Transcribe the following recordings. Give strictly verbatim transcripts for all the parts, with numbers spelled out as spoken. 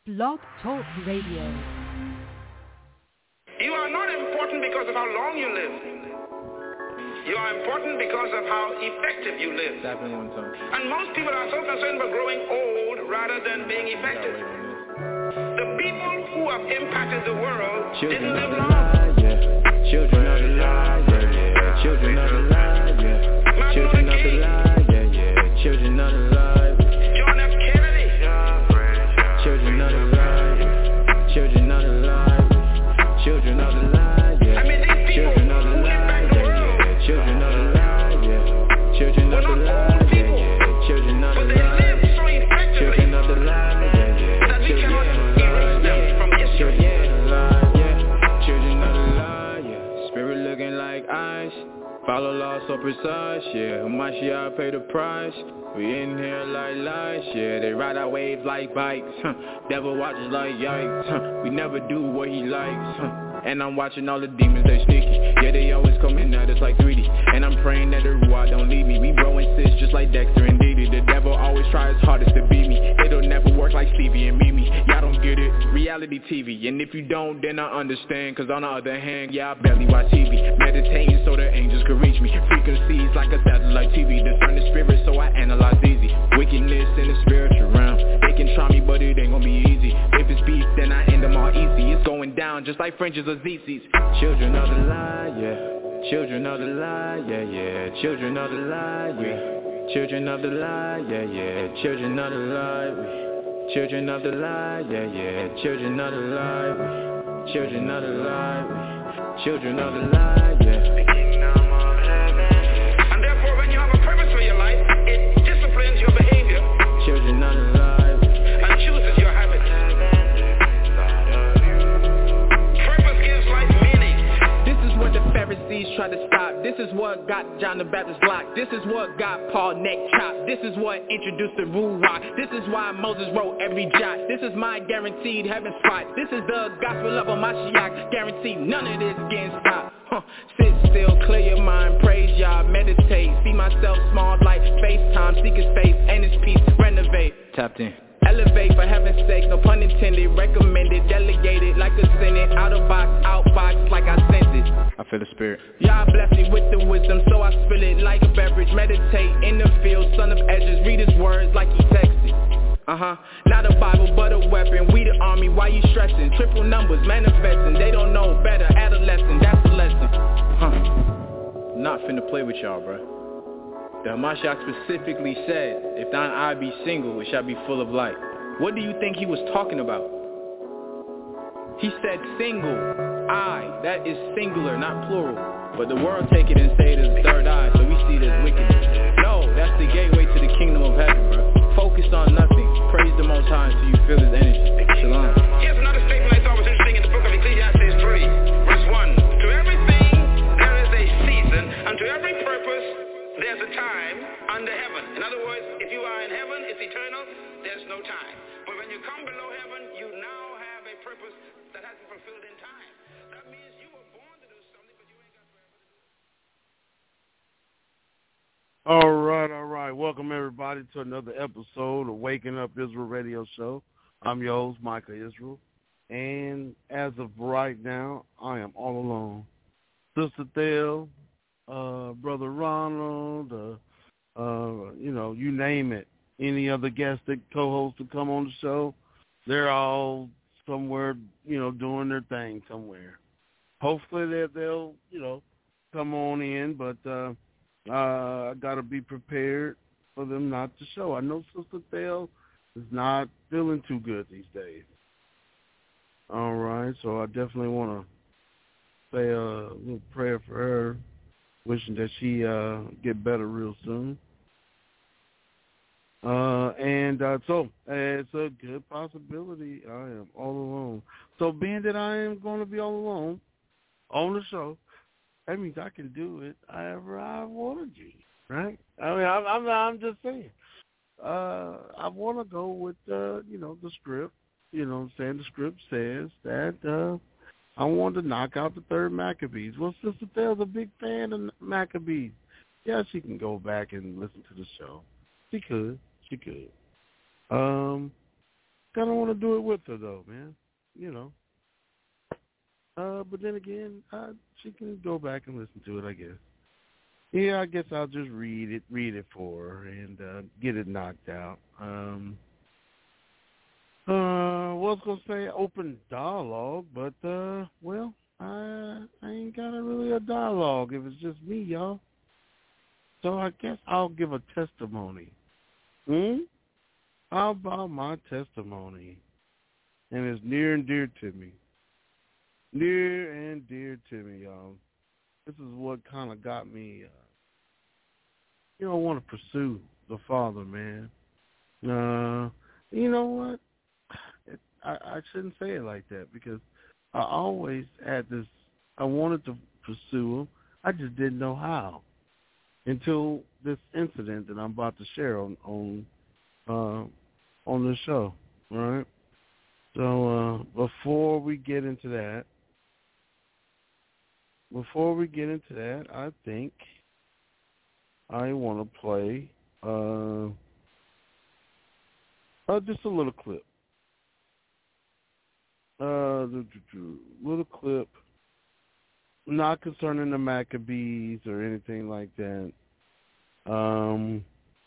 Blog Talk Radio. You are not important because of how long you live. You are important because of how effective you live. And most people are so concerned about growing old rather than being effective. The people who have impacted the world children didn't live long. Yeah. Children of the lie, yeah, yeah. Children of the lie, yeah. Children of the lie, yeah, yeah. Children of the lie. John F. Kennedy. Children of the lie, children of the lie, children of the lie, yeah. I mean, these people children of the who lie, impact the yeah, world yeah. Children of the lie, yeah. Children of the lie, yeah, yeah. Children of the but they lie, live so effectively children of the lie, yeah, yeah. that we Children cannot of the lie, erase them from history. children of the lie, yeah. Children of the lie, yeah. Spirit looking like ice. Follow law so precise, yeah. Mashiach pay the price. We in here like lights, yeah. They ride our waves like bikes, huh. Devil watches like yikes, huh. We never do what he likes, huh. And I'm watching all the demons, they sneaky. Yeah, they always coming at us like three D. And I'm praying that the Ruach don't leave me. We bro and sis just like Dexter and Dee Dee. The devil always tries hardest to beat me. It'll never work like Stevie and Mimi. Y'all don't get it, reality T V. And if you don't, then I understand. Cause on the other hand, yeah, I barely watch T V. Meditating so the angels could reach me. Frequencies like a satellite T V. Discern the spirit so I analyze easy. Wickedness in the spiritual realm. They can try me but it ain't gonna be easy. If it's beef then I end them all easy. It's going down just like French's or Z's. Children of the lie, yeah. Children of the lie, yeah, yeah. Children of the lie, yeah. Children of the lie, yeah, yeah. Children of the lie, children of the lie, yeah, yeah. Children of the lie, children of the lie, children of the lie, yeah. And therefore, when you have a purpose for your life, it disciplines your behavior. Children of the lie, and chooses your habits. Purpose gives life meaning. This is what the Pharisees try to stop. This is what got John the Baptist locked. This is what got Paul neck chopped. This is what introduced the Ruach. This is why Moses wrote every jot. This is my guaranteed heaven spot. This is the gospel of a Mashiach. Guaranteed none of this getting stopped. Huh. Sit still, clear your mind, praise Yah, meditate. See myself small like FaceTime. Seek his face and his peace, renovate. Tapped in. Elevate for heaven's sake, no pun intended. Recommended, delegated like a senate. Out of box, outbox like I sent it. I feel the spirit. Y'all bless me with the wisdom, so I spill it like a beverage. Meditate in the field, son of Ezra, read his words like he texted. Uh-huh, not a Bible but a weapon. We the army, why you stressing? Triple numbers, manifesting. They don't know better, adolescent, that's a lesson. Huh. Not finna play with y'all, bruh. The Hamashiach specifically said, if thine eye be single, it shall be full of light. What do you think he was talking about? He said single, eye, that is singular, not plural. But the world take it and say it as third eye, so we see it as wickedness. No, that's the gateway to the kingdom of heaven, bro. Focus on nothing. Praise the Most High until you feel his energy. Shalom. Here's another statement I thought was interesting in the book of Ecclesiastes three, verse one. To everything there is a season, and to every purpose there's a time under heaven. In other words, if you are in heaven, it's eternal, there's no time. But when you come below heaven, you now have a purpose that hasn't fulfilled in time. That means you were born to do something, but you ain't got forever to do it. All right, all right. Welcome, everybody, to another episode of Waking Up Israel Radio Show. I'm your host, Micah Israel. And as of right now, I am all alone. Sister Thel, uh, Brother Ronald, uh, uh, you know, you name it. Any other guests that co-host to come on the show, they're all somewhere, you know, doing their thing somewhere. Hopefully they'll, they'll you know, come on in, but uh, uh, I got to be prepared for them not to show. I know Sister Thel is not feeling too good these days. All right, so I definitely want to say a little prayer for her, wishing that she uh, get better real soon. Uh, and uh, so it's a good possibility I am all alone. So being that I am going to be all alone on the show, that means I can do it however I want to do, right? I mean, I'm, I'm, I'm just saying. Uh, I want to go with, uh, you know, the script. You know what I'm saying? The script says that uh, I want to knock out the third Maccabees. Well, Sister Thel's a big fan of Maccabees. Yeah, she can go back and listen to the show. She could. She could. Um, kind of want to do it with her, though, man. You know. Uh, but then again, uh, she can go back and listen to it, I guess. Yeah, I guess I'll just read it, read it for her, and uh, get it knocked out. Um, uh, I was gonna say open dialogue, but uh, well, I I ain't got a really a dialogue if it's just me, y'all. So I guess I'll give a testimony. Hmm? How about my testimony? And it's near and dear to me. Near and dear to me, y'all. This is what kind of got me, uh, you know, want to pursue the Father, man. Uh, you know what? It, I, I shouldn't say it like that because I always had this, I wanted to pursue him. I just didn't know how until this incident that I'm about to share on on, uh, on the show, all right? So uh, before we get into that, Before we get into that, I think I want to play uh, uh, just a little clip. Uh, little clip, not concerning the Maccabees or anything like that. Um,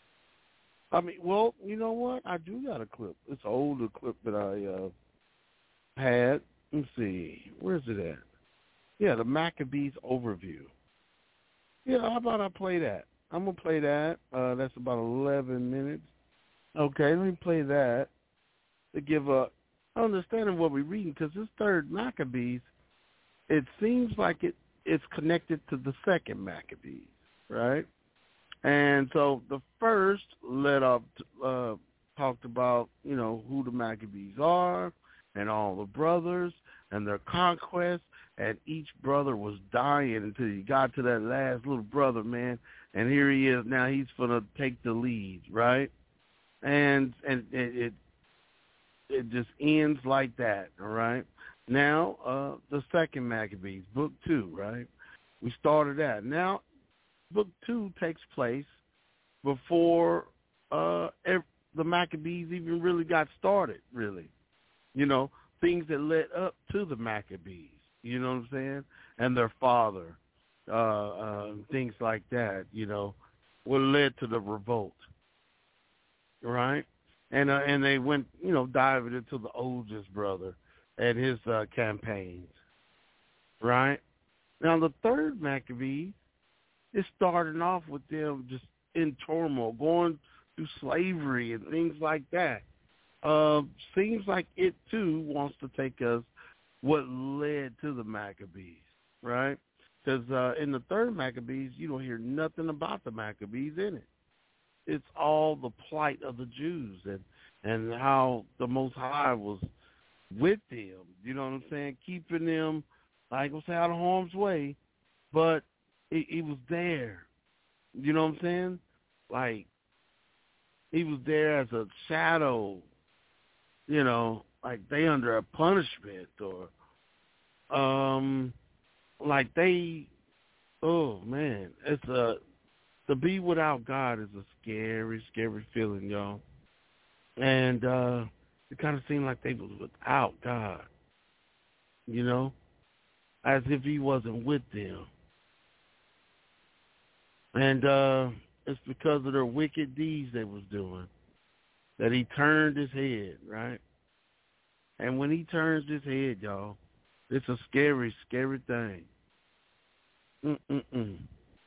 I mean, well, you know what? I do got a clip. It's an older clip that I uh, had. Let's see. Where's it at? Yeah, the Maccabees overview. Yeah, how about I play that? I'm going to play that. Uh, that's about eleven minutes. Okay, let me play that to give a understanding of what we're reading, because this third Maccabees, it seems like it, it's connected to the second Maccabees, right? And so the first led up, to, uh, talked about, you know, who the Maccabees are and all the brothers and their conquests. And each brother was dying until he got to that last little brother, man. And here he is now. He's gonna take the lead, right? And and it it, it just ends like that, all right? Now uh, the second Maccabees, book two, right? We started that. Now book two takes place before uh, the Maccabees even really got started, really. You know, things that led up to the Maccabees. You know what I'm saying? And their father, uh, uh, things like that, you know, what led to the revolt, right? And uh, and they went, you know, diving into the oldest brother and his uh, campaigns, right? Now, the third Maccabees is starting off with them just in turmoil, going through slavery and things like that. Uh, seems like it, too, wants to take us what led to the Maccabees, right? Because uh, in the third Maccabees, you don't hear nothing about the Maccabees in it. It's all the plight of the Jews and, and how the Most High was with them, you know what I'm saying, keeping them, I ain't going to say out of harm's way, but he, he was there, you know what I'm saying? Like, he was there as a shadow, you know, like they under a punishment or um like they oh man, it's a to be without God is a scary, scary feeling, y'all. And uh it kinda seemed like they was without God. You know? As if he wasn't with them. And uh it's because of their wicked deeds they was doing that he turned his head, right? And when he turns his head, y'all, it's a scary, scary thing. Mm-mm-mm.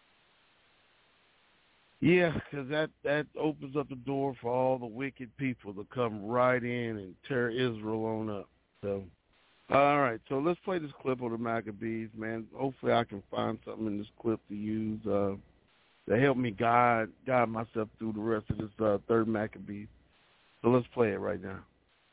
Yeah, because that, that opens up the door for all the wicked people to come right in and tear Israel on up. So, all right, so let's play this clip of the Maccabees, man. Hopefully I can find something in this clip to use uh, to help me guide, guide myself through the rest of this uh, third Maccabees. So let's play it right now.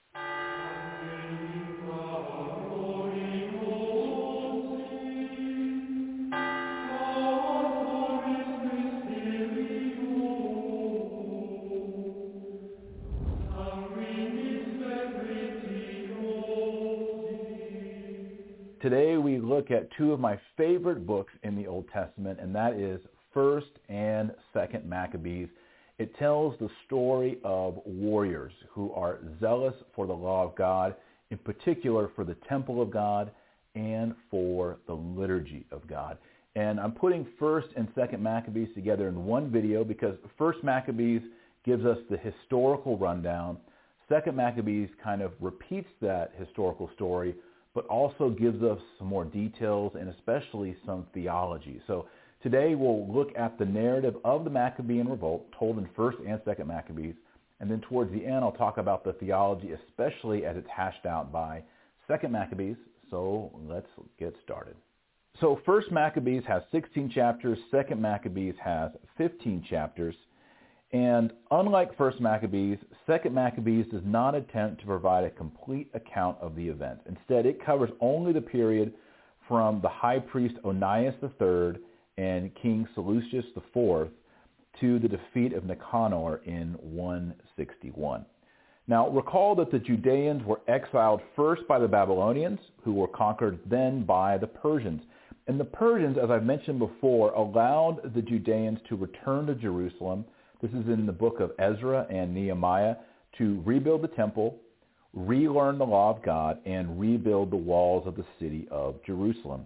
Today we look at two of my favorite books in the Old Testament, and that is First and Second Maccabees. It tells the story of warriors who are zealous for the law of God, in particular for the temple of God and for the liturgy of God. And I'm putting First and Second Maccabees together in one video because First Maccabees gives us the historical rundown. Second Maccabees kind of repeats that historical story, but also gives us some more details and especially some theology. So today we'll look at the narrative of the Maccabean revolt told in First and Second Maccabees, and then towards the end I'll talk about the theology, especially as it's hashed out by Second Maccabees. So let's get started. So First Maccabees has sixteen chapters, Second Maccabees has fifteen chapters, and unlike First Maccabees, Second Maccabees does not attempt to provide a complete account of the event. Instead, it covers only the period from the high priest Onias the third and King Seleucus the fourth to the defeat of Nicanor in one sixty-one. Now, recall that the Judeans were exiled first by the Babylonians, who were conquered then by the Persians. And the Persians, as I've mentioned before, allowed the Judeans to return to Jerusalem. This is in the book of Ezra and Nehemiah, to rebuild the temple, relearn the law of God, and rebuild the walls of the city of Jerusalem.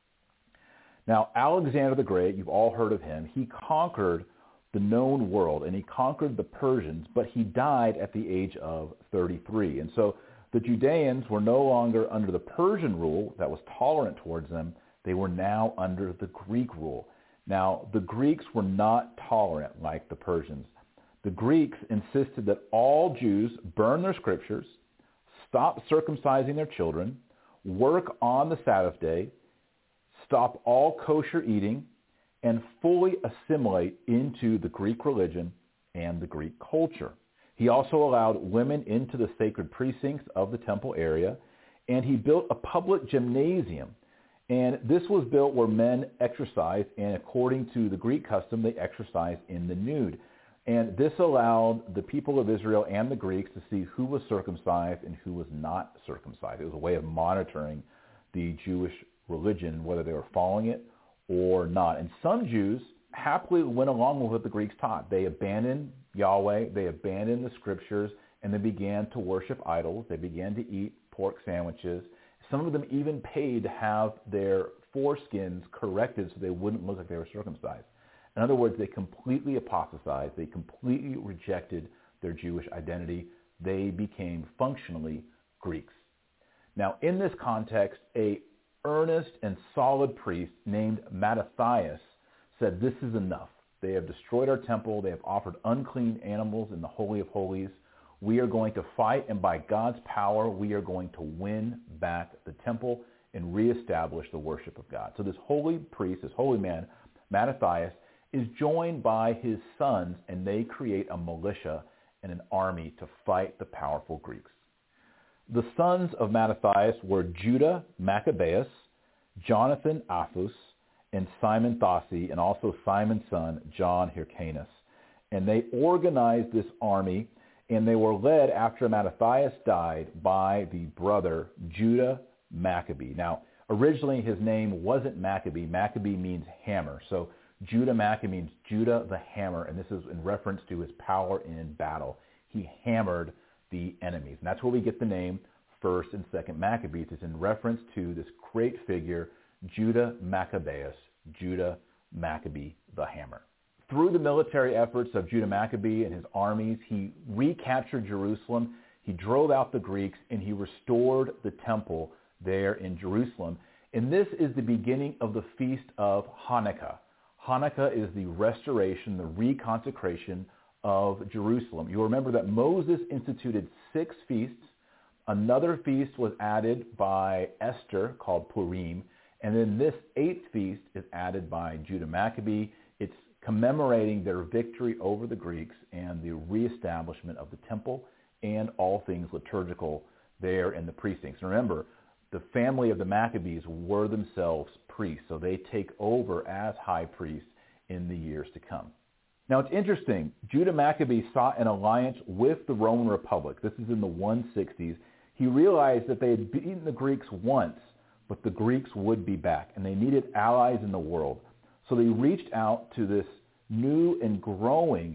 Now, Alexander the Great, you've all heard of him, he conquered the known world, and he conquered the Persians, but he died at the age of thirty-three. And so the Judeans were no longer under the Persian rule that was tolerant towards them. They were now under the Greek rule. Now, the Greeks were not tolerant like the Persians. The Greeks insisted that all Jews burn their scriptures, stop circumcising their children, work on the Sabbath day, stop all kosher eating, and fully assimilate into the Greek religion and the Greek culture. He also allowed women into the sacred precincts of the temple area, and he built a public gymnasium. And this was built where men exercised, and according to the Greek custom, they exercised in the nude. And this allowed the people of Israel and the Greeks to see who was circumcised and who was not circumcised. It was a way of monitoring the Jewish religion, whether they were following it or not. And some Jews happily went along with what the Greeks taught. They abandoned Yahweh, they abandoned the scriptures, and they began to worship idols. They began to eat pork sandwiches. Some of them even paid to have their foreskins corrected so they wouldn't look like they were circumcised. In other words, they completely apostatized. They completely rejected their Jewish identity. They became functionally Greeks. Now, in this context, a earnest and solid priest named Mattathias said, "This is enough. They have destroyed our temple. They have offered unclean animals in the Holy of Holies. We are going to fight, and by God's power, we are going to win back the temple and reestablish the worship of God." So this holy priest, this holy man, Mattathias, is joined by his sons, and they create a militia and an army to fight the powerful Greeks. The sons of Mattathias were Judah Maccabeus, Jonathan Aphus, and Simon Thasi, and also Simon's son, John Hyrcanus. And they organized this army, and they were led after Mattathias died by the brother Judah Maccabee. Now, originally his name wasn't Maccabee. Maccabee means hammer. So Judah Maccabee means Judah the hammer, and this is in reference to his power in battle. He hammered the enemies. And that's where we get the name First and Second Maccabees. It's in reference to this great figure, Judah Maccabeus, Judah Maccabee the hammer. Through the military efforts of Judah Maccabee and his armies, he recaptured Jerusalem, he drove out the Greeks, and he restored the temple there in Jerusalem. And this is the beginning of the Feast of Hanukkah. Hanukkah is the restoration, the reconsecration of Jerusalem. You'll remember that Moses instituted six feasts. Another feast was added by Esther called Purim. And then this eighth feast is added by Judah Maccabee. It's commemorating their victory over the Greeks and the reestablishment of the temple and all things liturgical there in the precincts. And remember, the family of the Maccabees were themselves priests, so they take over as high priests in the years to come. Now, it's interesting. Judah Maccabee sought an alliance with the Roman Republic. This is in the one sixties. He realized that they had beaten the Greeks once, but the Greeks would be back, and they needed allies in the world. So they reached out to this new and growing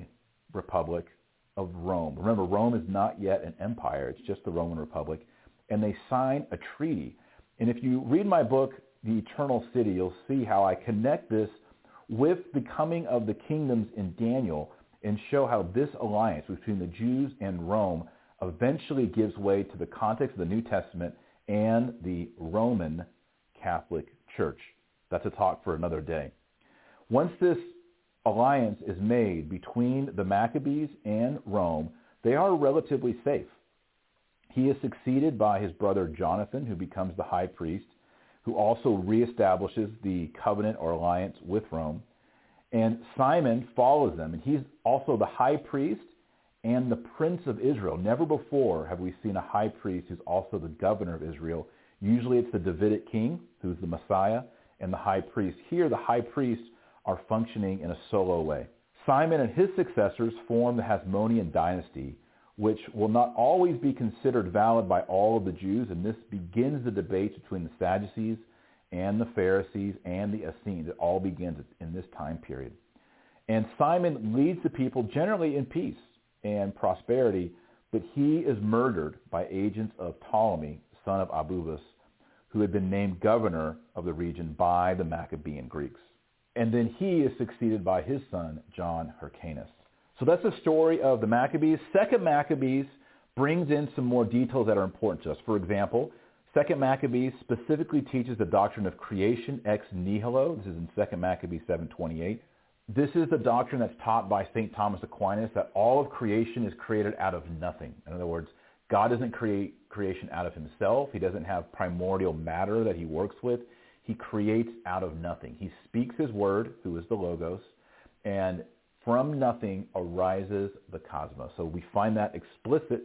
Republic of Rome. Remember, Rome is not yet an empire. It's just the Roman Republic. And they sign a treaty. And if you read my book, The Eternal City, you'll see how I connect this with the coming of the kingdoms in Daniel and show how this alliance between the Jews and Rome eventually gives way to the context of the New Testament and the Roman Catholic Church. That's a talk for another day. Once this alliance is made between the Maccabees and Rome, they are relatively safe. He is succeeded by his brother Jonathan, who becomes the high priest, who also reestablishes the covenant or alliance with Rome. And Simon follows them, and he's also the high priest and the prince of Israel. Never before have we seen a high priest who's also the governor of Israel. Usually it's the Davidic king, who's the Messiah, and the high priest. Here, the high priests are functioning in a solo way. Simon and his successors form the Hasmonean dynasty, which will not always be considered valid by all of the Jews, and this begins the debate between the Sadducees and the Pharisees and the Essenes. It all begins in this time period. And Simon leads the people generally in peace and prosperity, but he is murdered by agents of Ptolemy, son of Abubus, who had been named governor of the region by the Maccabean Greeks. And then he is succeeded by his son, John Hyrcanus. So that's the story of the Maccabees. Second Maccabees brings in some more details that are important to us. For example, Second Maccabees specifically teaches the doctrine of creation ex nihilo. This is in Second Maccabees seven twenty-eight. This is the doctrine that's taught by Saint Thomas Aquinas, that all of creation is created out of nothing. In other words, God doesn't create creation out of himself. He doesn't have primordial matter that he works with. He creates out of nothing. He speaks his word, who is the Logos, and from nothing arises the cosmos. So we find that explicit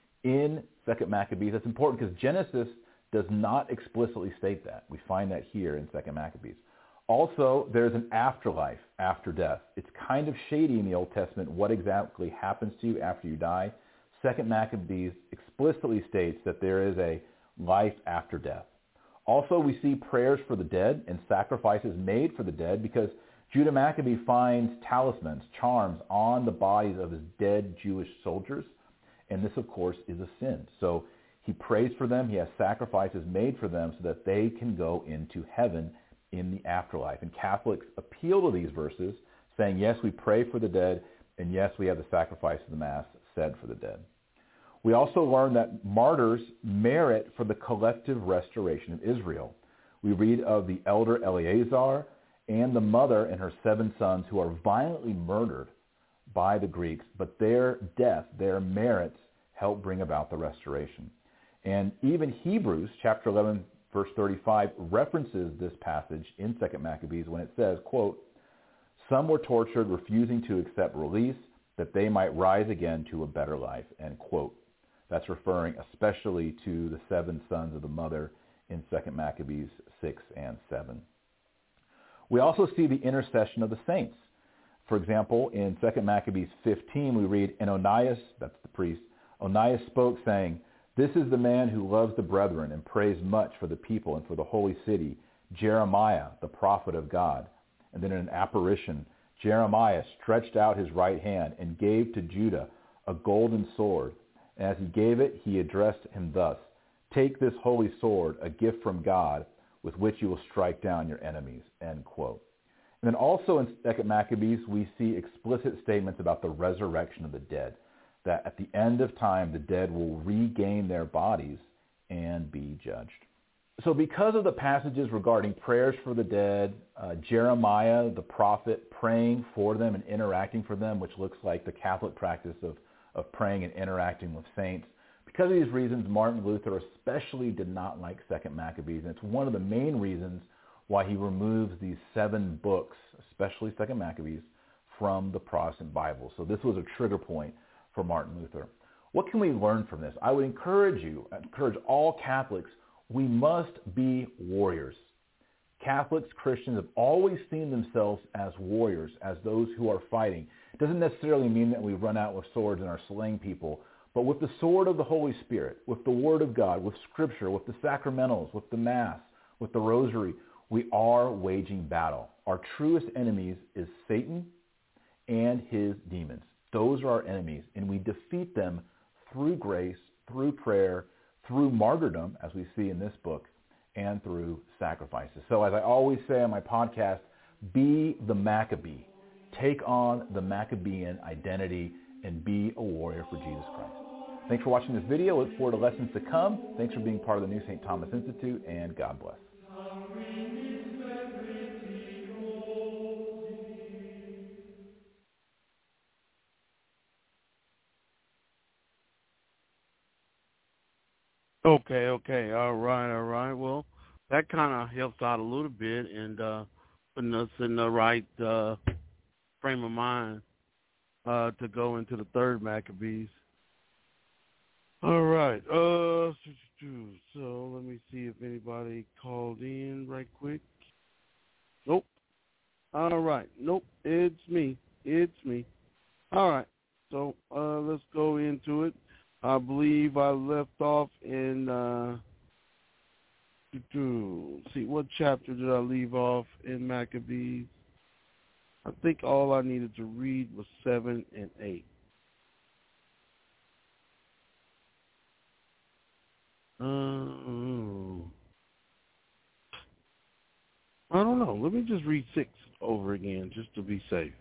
in Second Maccabees. That's important because Genesis does not explicitly state that. We find that here in Second Maccabees. Also, there's an afterlife after death. It's kind of shady in the Old Testament what exactly happens to you after you die. Second Maccabees explicitly states that there is a life after death. Also, we see prayers for the dead and sacrifices made for the dead because Judah Maccabee finds talismans, charms on the bodies of his dead Jewish soldiers. And this, of course, is a sin. So he prays for them. He has sacrifices made for them so that they can go into heaven in the afterlife. And Catholics appeal to these verses, saying, yes, we pray for the dead, and yes, we have the sacrifice of the Mass said for the dead. We also learn that martyrs merit for the collective restoration of Israel. We read of the elder Eleazar and the mother and her seven sons who are violently murdered by the Greeks, but their death, their merits, help bring about the restoration. And even Hebrews chapter eleven, verse thirty-five, references this passage in Second Maccabees when it says, quote, some were tortured, refusing to accept release, that they might rise again to a better life, end quote. That's referring especially to the seven sons of the mother in Second Maccabees six and seven. We also see the intercession of the saints. For example, in Second Maccabees fifteen, we read, and Onias, that's the priest, Onias spoke, saying, this is the man who loves the brethren and prays much for the people and for the holy city, Jeremiah, the prophet of God. And then in an apparition, Jeremiah stretched out his right hand and gave to Judah a golden sword. And as he gave it, he addressed him thus, take this holy sword, a gift from God, with which you will strike down your enemies, end quote. And then also in Second Maccabees, we see explicit statements about the resurrection of the dead, that at the end of time, the dead will regain their bodies and be judged. So because of the passages regarding prayers for the dead, uh, Jeremiah, the prophet, praying for them and interacting for them, which looks like the Catholic practice of, of praying and interacting with saints, because of these reasons, Martin Luther especially did not like Second Maccabees. And it's one of the main reasons why he removes these seven books, especially Second Maccabees, from the Protestant Bible. So this was a trigger point for Martin Luther. What can we learn from this? I would encourage you, encourage all Catholics, we must be warriors. Catholics, Christians have always seen themselves as warriors, as those who are fighting. It doesn't necessarily mean that we run out with swords and are slaying people, but with the sword of the Holy Spirit, with the Word of God, with Scripture, with the sacramentals, with the Mass, with the Rosary, we are waging battle. Our truest enemies is Satan and his demons. Those are our enemies, and we defeat them through grace, through prayer, through martyrdom, as we see in this book, and through sacrifices. So as I always say on my podcast, be the Maccabee. Take on the Maccabean identity and be a warrior for Jesus Christ. Thanks for watching this video. Look forward to lessons to come. Thanks for being part of the New Saint Thomas Institute, and God bless. Okay, okay, all right, all right. Well, that kind of helps out a little bit and uh, putting us in the right uh, frame of mind uh, to go into the third Maccabees. All right. Uh, so let me see if anybody called in right quick. Nope. All right. Nope. It's me. It's me. All right. So uh, let's go into it. I believe I left off in, uh, see, what chapter did I leave off in Maccabees? I think all I needed to read was seven and eight. Uh, I don't know. Let me just read six over again just to be safe.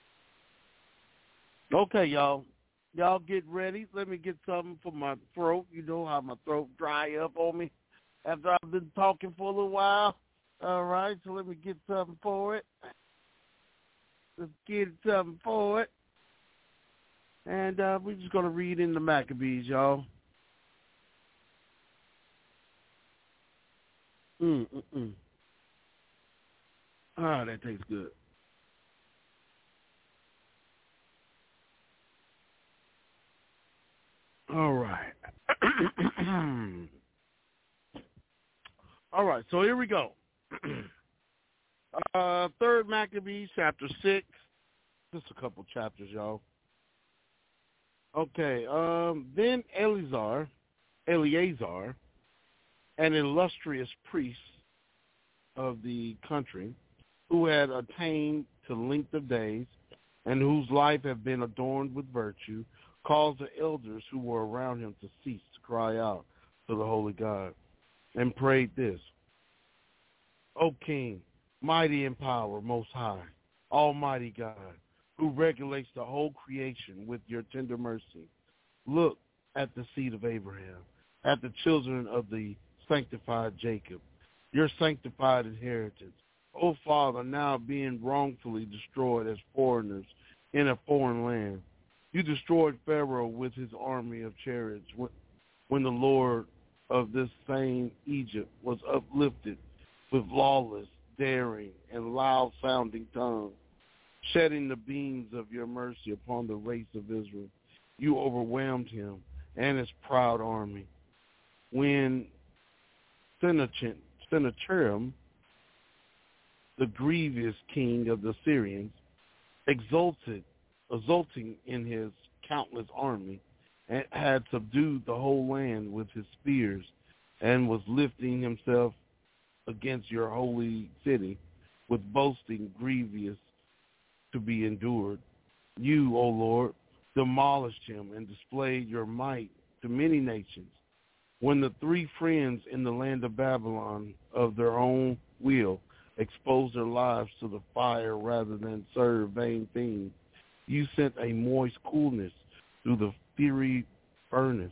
Okay, y'all. Y'all get ready. Let me get something for my throat. You know how my throat dry up on me after I've been talking for a little while. All right, so let me get something for it. Let's get something for it. And uh, we're just going to read in the Maccabees, y'all. Mm, mm, mm. Ah, that tastes good. All right. All right, so here we go. uh, third Maccabees, chapter six. Just a couple chapters, y'all. Okay, um, then Eleazar, Eleazar, an illustrious priest of the country, who had attained to length of days and whose life had been adorned with virtue, caused the elders who were around him to cease to cry out to the holy God, and prayed this: O King, mighty in power, most high, almighty God, who regulates the whole creation with your tender mercy, look at the seed of Abraham, at the children of the sanctified Jacob, your sanctified inheritance. O Father, now being wrongfully destroyed as foreigners in a foreign land, you destroyed Pharaoh with his army of chariots when the Lord of this same Egypt was uplifted with lawless, daring, and loud-sounding tongue, shedding the beams of your mercy upon the race of Israel. You overwhelmed him and his proud army. When Sennacherib, the grievous king of the Syrians, exulted exulting in his countless army, and had subdued the whole land with his spears, and was lifting himself against your holy city with boasting grievous to be endured. You, O Lord, demolished him and displayed your might to many nations. When the three friends in the land of Babylon of their own will exposed their lives to the fire rather than serve vain things, you sent a moist coolness through the fiery furnace,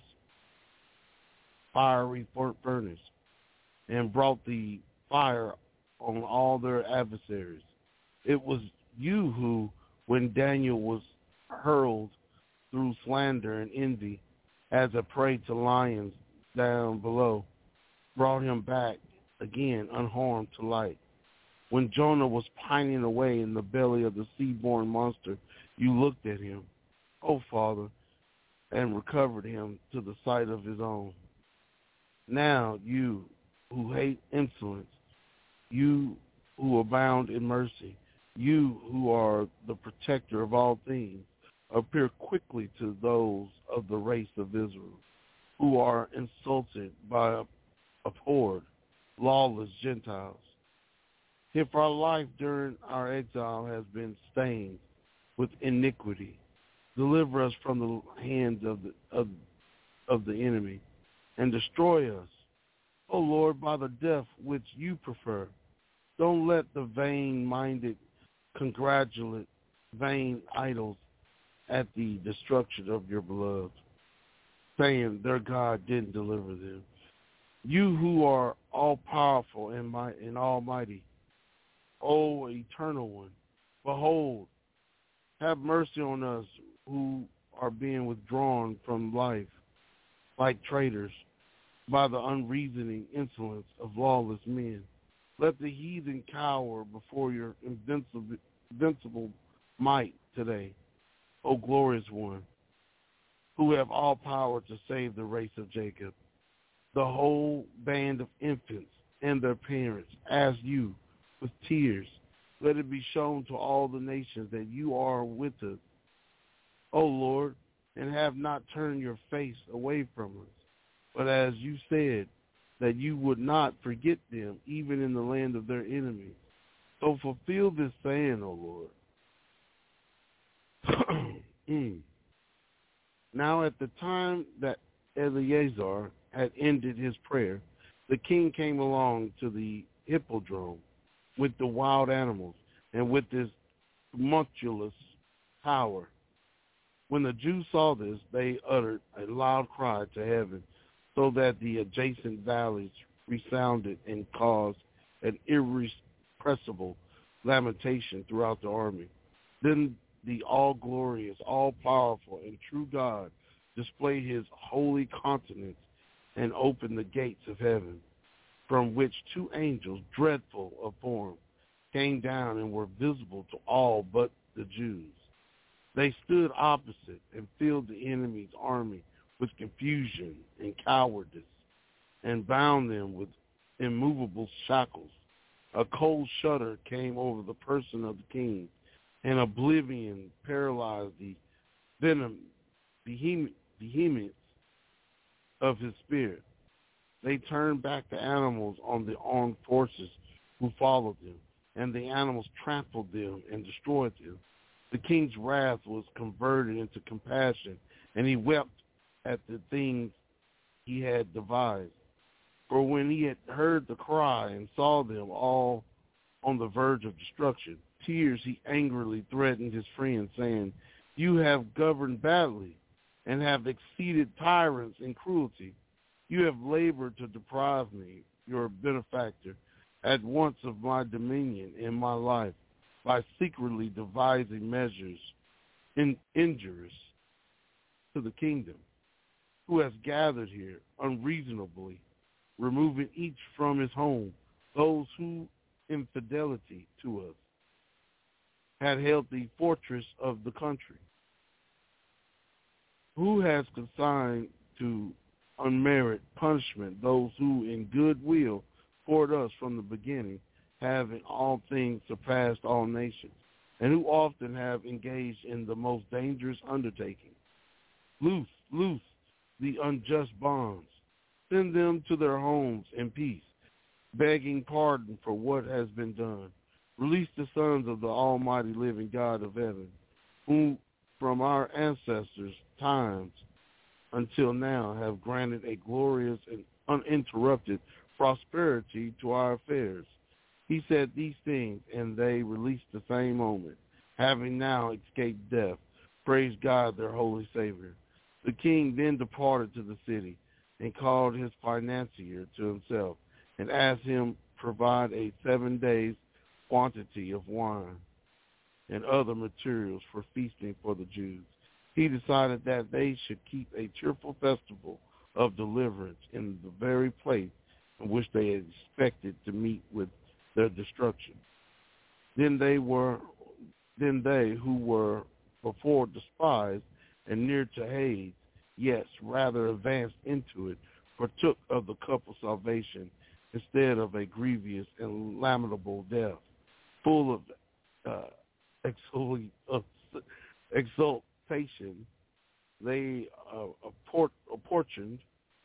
fiery furnace, and brought the fire on all their adversaries. It was you who, when Daniel was hurled through slander and envy as a prey to lions down below, brought him back again unharmed to light. When Jonah was pining away in the belly of the sea-born monster, you looked at him, O Father, and recovered him to the sight of his own. Now you who hate insolence, you who abound in mercy, you who are the protector of all things, appear quickly to those of the race of Israel, who are insulted by abhorred, lawless Gentiles. If our life during our exile has been stained with iniquity, Deliver us from the hands of the of, of the enemy, and destroy us, O Lord, by the death which you prefer. Don't let the vain-minded congratulate vain idols at the destruction of your beloved, saying their God didn't deliver them. You who are all-powerful and, might, and almighty, O eternal one, behold, have mercy on us who are being withdrawn from life like traitors by the unreasoning insolence of lawless men. Let the heathen cower before your invincible, invincible might today, O glorious one, who have all power to save the race of Jacob. The whole band of infants and their parents ask you with tears, let it be shown to all the nations that you are with us, O Lord, and have not turned your face away from us. But as you said, that you would not forget them, even in the land of their enemies. So fulfill this saying, O Lord. mm. Now at the time that Eleazar had ended his prayer, the king came along to the hippodrome with the wild animals and with this tumultuous power. When the Jews saw this, they uttered a loud cry to heaven, so that the adjacent valleys resounded and caused an irrepressible lamentation throughout the army. Then the all-glorious, all-powerful, and true God displayed his holy countenance and opened the gates of heaven, from which two angels, dreadful of form, came down and were visible to all but the Jews. They stood opposite and filled the enemy's army with confusion and cowardice, and bound them with immovable shackles. A cold shudder came over the person of the king, and oblivion paralyzed the venom, vehement, vehemence of his spirit. They turned back the animals on the armed forces who followed them, and the animals trampled them and destroyed them. The king's wrath was converted into compassion, and he wept at the things he had devised. For when he had heard the cry and saw them all on the verge of destruction, tears he angrily threatened his friends, saying, you have governed badly and have exceeded tyrants in cruelty. You have labored to deprive me, your benefactor, at once of my dominion in my life, by secretly devising measures in, injurious to the kingdom, who has gathered here unreasonably, removing each from his home those who, in fidelity to us, had held the fortress of the country, who has consigned to unmerited punishment those who in good will toward us from the beginning, have in all things surpassed all nations, and who often have engaged in the most dangerous undertaking. Loose, loose the unjust bonds. Send them to their homes in peace, begging pardon for what has been done. Release the sons of the almighty living God of heaven, who from our ancestors' times until now have granted a glorious and uninterrupted prosperity to our affairs. He said these things, and they released the same moment, having now escaped death. Praise God, their holy Savior. The king then departed to the city and called his financier to himself and asked him provide a seven days quantity of wine and other materials for feasting for the Jews. He decided that they should keep a cheerful festival of deliverance in the very place in which they had expected to meet with their destruction. Then they were, then they who were before despised and near to Hades, yes, rather advanced into it, partook of the cup of salvation instead of a grievous and lamentable death, full of uh, exul- uh, exultation. They uh, apport- apportioned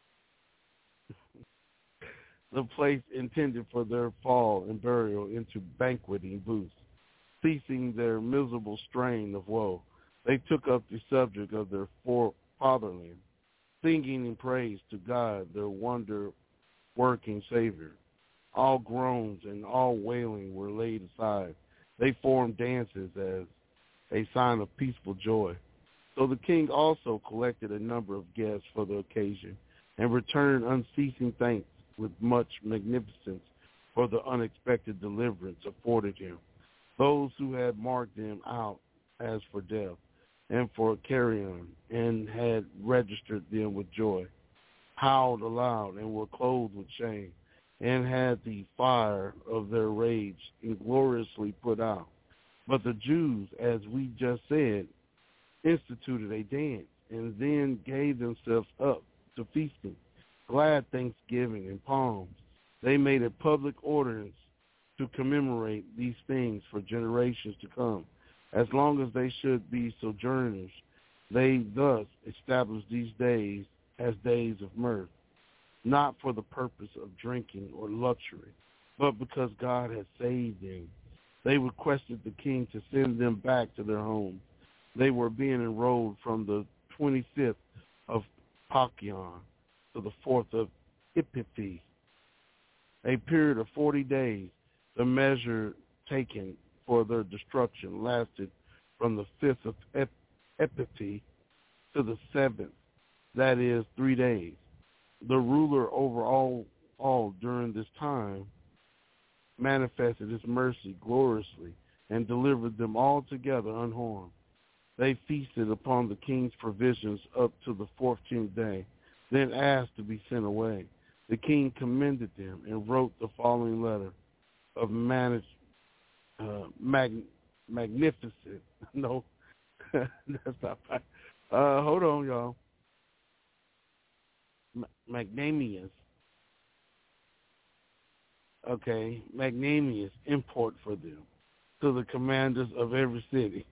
the place intended for their fall and burial into banqueting booths, ceasing their miserable strain of woe. They took up the subject of their fatherland, singing in praise to God, their wonder-working Savior. All groans and all wailing were laid aside. They formed dances as a sign of peaceful joy. So the king also collected a number of guests for the occasion and returned unceasing thanks with much magnificence for the unexpected deliverance afforded him. Those who had marked them out as for death and for carrion and had registered them with joy, howled aloud and were clothed with shame, and had the fire of their rage ingloriously put out. But the Jews, as we just said, instituted a dance and then gave themselves up to feasting, glad thanksgiving, and palms. They made a public ordinance to commemorate these things for generations to come. As long as they should be sojourners, they thus established these days as days of mirth, not for the purpose of drinking or luxury, but because God had saved them. They requested the king to send them back to their homes. They were being enrolled from the twenty-fifth of Pachion to the fourth of Epiphi, a period of forty days. The measure taken for their destruction lasted from the fifth of Epiphi to the seventh, that is, three days. The ruler over all, all during this time manifested his mercy gloriously and delivered them all together unharmed. They feasted upon the king's provisions up to the fourteenth day, then asked to be sent away. The king commended them and wrote the following letter of manage, uh, mag, magnificent. No, that's not right. Uh, hold on, y'all. M- magnanimous. Okay, magnanimous import for them to the commanders of every city.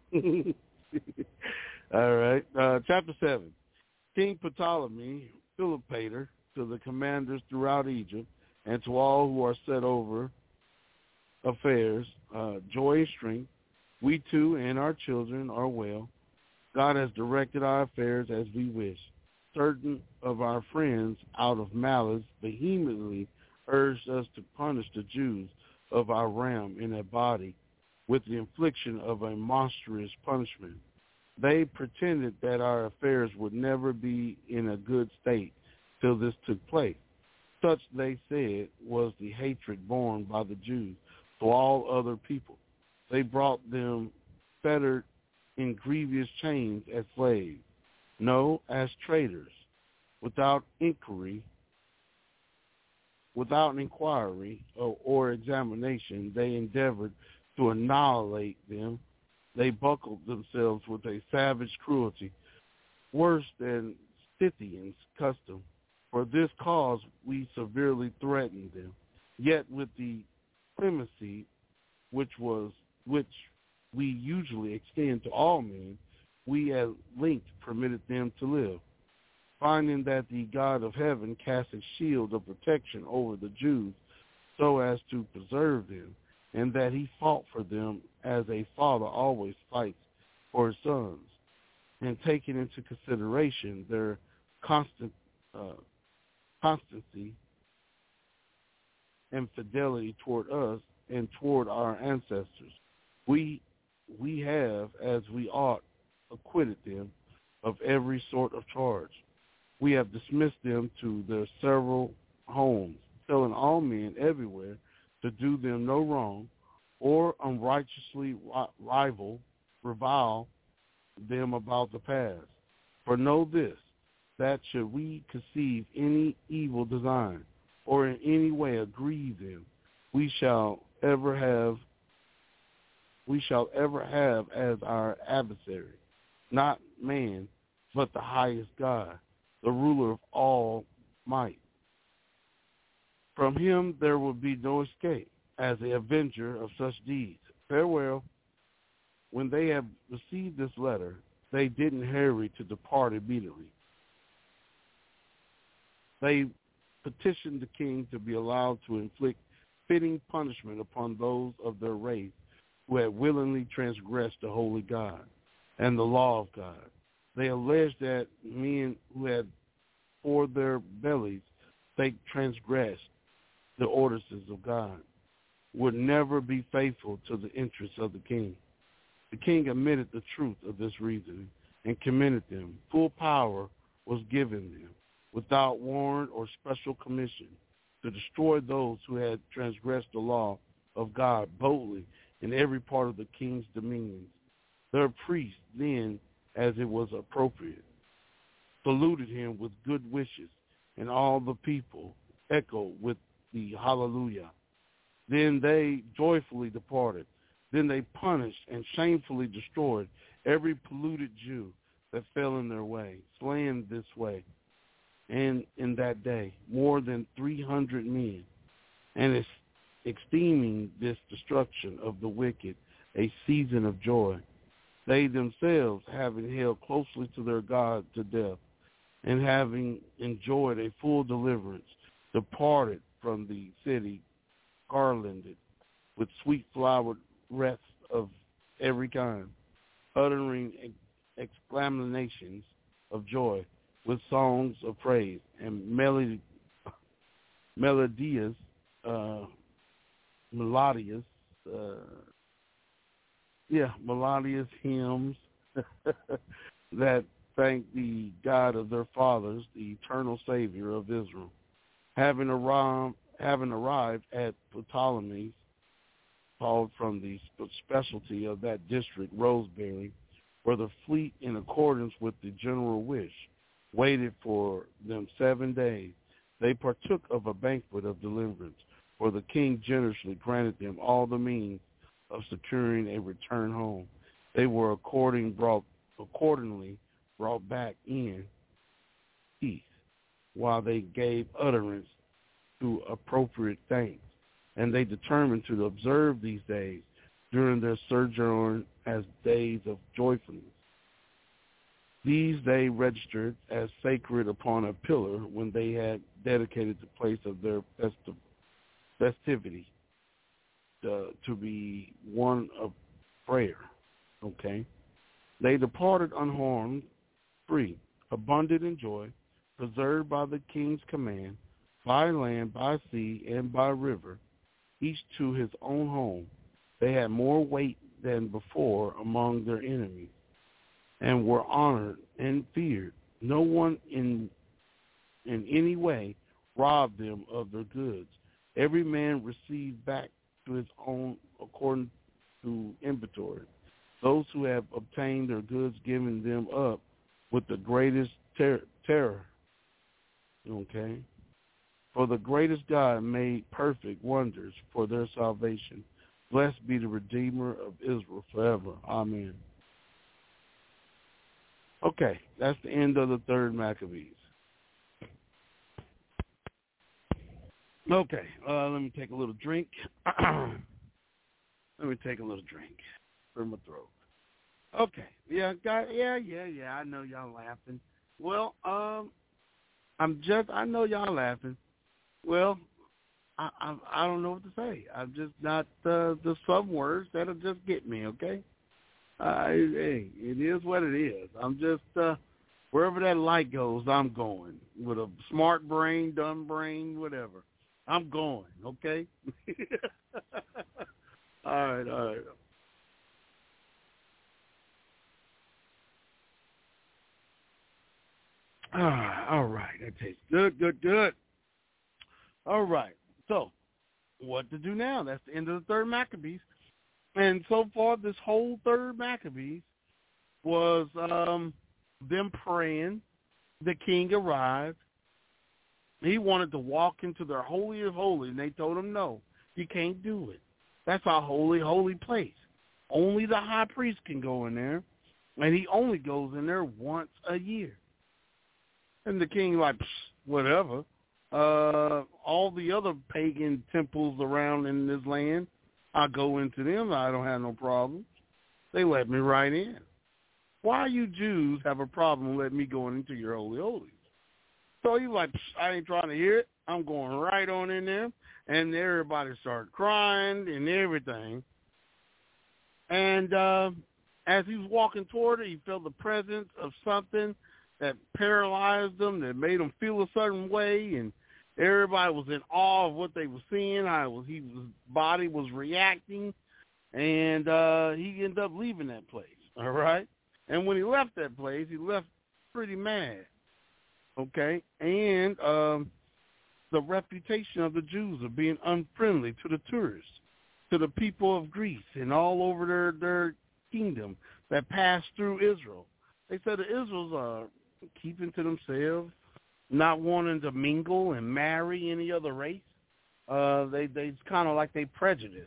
All right. Uh, chapter seven. King Ptolemy, Philopator, to the commanders throughout Egypt, and to all who are set over affairs, uh, joy and strength. We too and our children are well. God has directed our affairs as we wish. Certain of our friends, out of malice, vehemently urged us to punish the Jews of our realm in a body with the infliction of a monstrous punishment. They pretended that our affairs would never be in a good state till this took place. Such, they said, was the hatred borne by the Jews to all other people. They brought them fettered in grievous chains as slaves, no, as traitors, without inquiry, without inquiry or, or examination. They endeavored to annihilate them. They buckled themselves with a savage cruelty, worse than Scythians' custom. For this cause we severely threatened them, yet with the clemency which was which we usually extend to all men, we at length permitted them to live. Finding that the God of heaven cast a shield of protection over the Jews so as to preserve them, and that he fought for them as a father always fights for his sons, and taking into consideration their constant uh, constancy and fidelity toward us and toward our ancestors, we we have, as we ought, acquitted them of every sort of charge. We have dismissed them to their several homes, telling all men everywhere to do them no wrong, or unrighteously rival, revile them about the past. For know this, that should we conceive any evil design, or in any way aggrieve them, we shall ever have we shall ever have as our adversary, not man, but the highest God, the ruler of all might. From him there will be no escape, as the avenger of such deeds. Farewell. When they had received this letter, they didn't hurry to depart immediately. They petitioned the king to be allowed to inflict fitting punishment upon those of their race who had willingly transgressed the holy God, and the law of God. They alleged that men who had for their bellies sake transgressed the ordinances of God would never be faithful to the interests of the king. The king admitted the truth of this reasoning and commended them. Full power was given them, without warrant or special commission, to destroy those who had transgressed the law of God boldly in every part of the king's dominions. Their priests then, as it was appropriate, saluted him with good wishes, and all the people echoed with the hallelujah. Then they joyfully departed. Then they punished and shamefully destroyed every polluted Jew that fell in their way, slaying this way, and in that day, more than three hundred men, and esteeming this destruction of the wicked a season of joy. They themselves, having held closely to their God to death, and having enjoyed a full deliverance, departed from the city garlanded with sweet flowered wreaths of every kind, uttering exclamations of joy with songs of praise and melody, melodious, uh, melodious, uh, yeah, melodious hymns that thank the God of their fathers, the eternal Savior of Israel. Having arrived, having arrived at Ptolemy's, called from the specialty of that district, Roseberry, where the fleet, in accordance with the general wish, waited for them seven days. They partook of a banquet of deliverance, for the king generously granted them all the means of securing a return home. They were according brought, accordingly brought back in peace, while they gave utterance to appropriate thanks. And they determined to observe these days during their sojourn as days of joyfulness. These they registered as sacred upon a pillar when they had dedicated the place of their festive, festivity uh, to be one of prayer. Okay? They departed unharmed, free, abundant in joy, preserved by the king's command, by land, by sea, and by river, each to his own home. They had more weight than before among their enemies, and were honored and feared. No one in in any way robbed them of their goods. Every man received back to his own according to inventory. Those who have obtained their goods giving them up with the greatest ter- terror. Okay? For the greatest God made perfect wonders for their salvation. Blessed be the Redeemer of Israel forever. Amen. Okay, that's the end of the third Maccabees. Okay, uh, let me take a little drink. Let me take a little drink for my throat. Okay, yeah, got, yeah, yeah, yeah, I know y'all laughing. Well, um, I'm just, I know y'all laughing. Well, I, I I don't know what to say. I'm just not uh, the some words that'll just get me. Okay, uh, hey, it is what it is. I'm just uh, wherever that light goes, I'm going with a smart brain, dumb brain, whatever. I'm going. Okay. all right, all right. Ah, all right, that tastes good, good, good. All right, so what to do now? That's the end of the third Maccabees. And so far, this whole third Maccabees was um, them praying. The king arrived. He wanted to walk into their holy of holies, and they told him, no, you can't do it. That's our holy, holy place. Only the high priest can go in there, and he only goes in there once a year. And the king like, whatever. Uh, all the other pagan temples around in this land, I go into them. I don't have no problems. They let me right in. Why you Jews have a problem letting me go into your holy holies? So he's like, I ain't trying to hear it. I'm going right on in there. And everybody started crying and everything. And uh, as he was walking toward it, he felt the presence of something that paralyzed him, that made him feel a certain way, and everybody was in awe of what they were seeing, how was, he, his body was reacting, and uh, he ended up leaving that place, all right? And when he left that place, he left pretty mad, okay? And um, the reputation of the Jews of being unfriendly to the tourists, to the people of Greece and all over their, their kingdom that passed through Israel. They said the Israels are keeping to themselves, not wanting to mingle and marry any other race. Uh, they they it's kind of like they prejudice.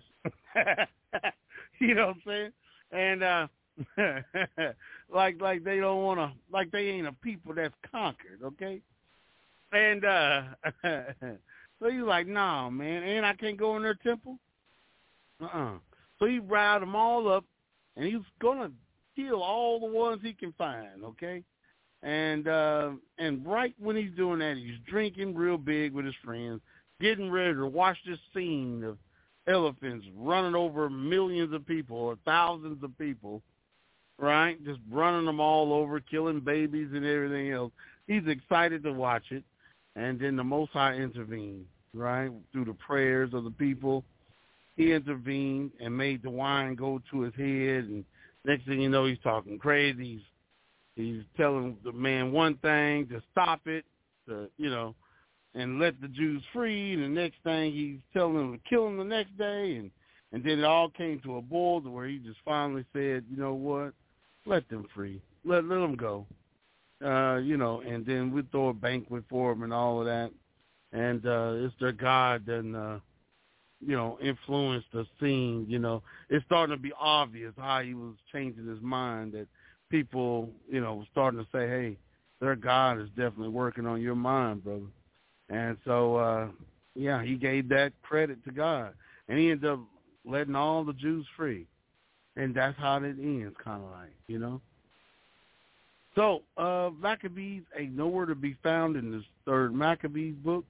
You know what I'm saying? And uh, like like they don't want to, like they ain't a people that's conquered, okay? And uh, so he's like, nah, man, and I can't go in their temple? Uh-uh. So he riled them all up, and he was going to kill all the ones he can find, okay? And uh, and right when he's doing that, he's drinking real big with his friends, getting ready to watch this scene of elephants running over millions of people or thousands of people, right? Just running them all over, killing babies and everything else. He's excited to watch it. And then the Most High intervened, right, through the prayers of the people. He intervened and made the wine go to his head, and next thing you know, he's talking crazy. He's, he's telling the man one thing to stop it, to, you know, and let the Jews free. And the next thing, he's telling them to kill them the next day. And, and then it all came to a boil to where he just finally said, you know what, let them free. Let, let them go. Uh, you know, and then we throw a banquet for them and all of that. And uh, it's their God that, uh, you know, influenced the scene. You know, it's starting to be obvious how he was changing his mind, that people, you know, were starting to say, hey, their God is definitely working on your mind, brother. And so, uh, yeah, he gave that credit to God. And he ended up letting all the Jews free. And that's how it ends, kind of like, you know. So, uh, Maccabees ain't nowhere to be found in this third Maccabees book.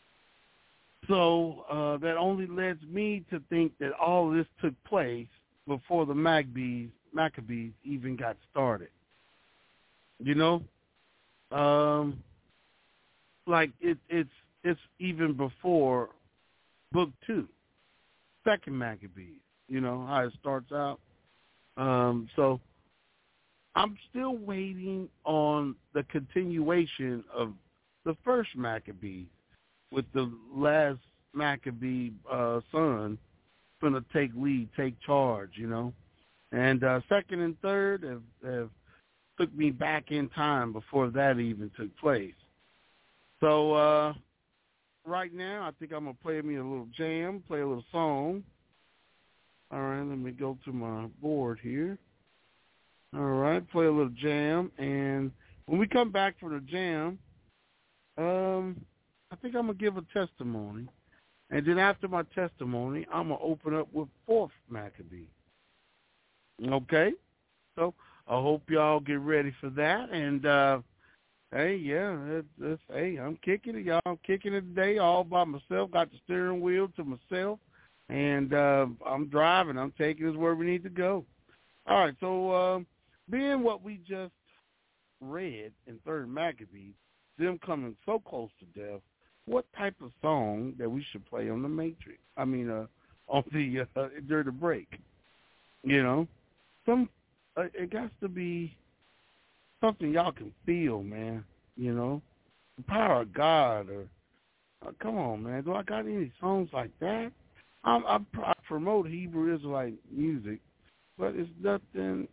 So uh, that only leads me to think that all of this took place before the Maccabees, Maccabees even got started. You know, um, like it, it's it's even before book two, second Maccabees. You know how it starts out. Um, so I'm still waiting on the continuation of the first Maccabees, with the last Maccabee uh, son going to take lead, take charge, you know. And uh, second and third have, have took me back in time before that even took place. So uh, right now I think I'm going to play me a little jam, play a little song. All right, let me go to my board here. All right, play a little jam. And when we come back for the jam, um, I think I'm going to give a testimony. And then after my testimony, I'm going to open up with fourth Maccabee. Okay? So I hope y'all get ready for that. And, uh, hey, yeah, it's, it's, hey, I'm kicking it, y'all. I'm kicking it today all by myself. Got the steering wheel to myself. And uh, I'm driving. I'm taking us where we need to go. All right, so uh, being what we just read in third Maccabees, them coming so close to death, what type of song that we should play on the Matrix? I mean, uh, on the uh, during the break, you know, some uh, it got to be something y'all can feel, man. You know, the power of God, or uh, come on, man. Do I got any songs like that? I'm, I, I promote Hebrew Israelite music, but it's nothing.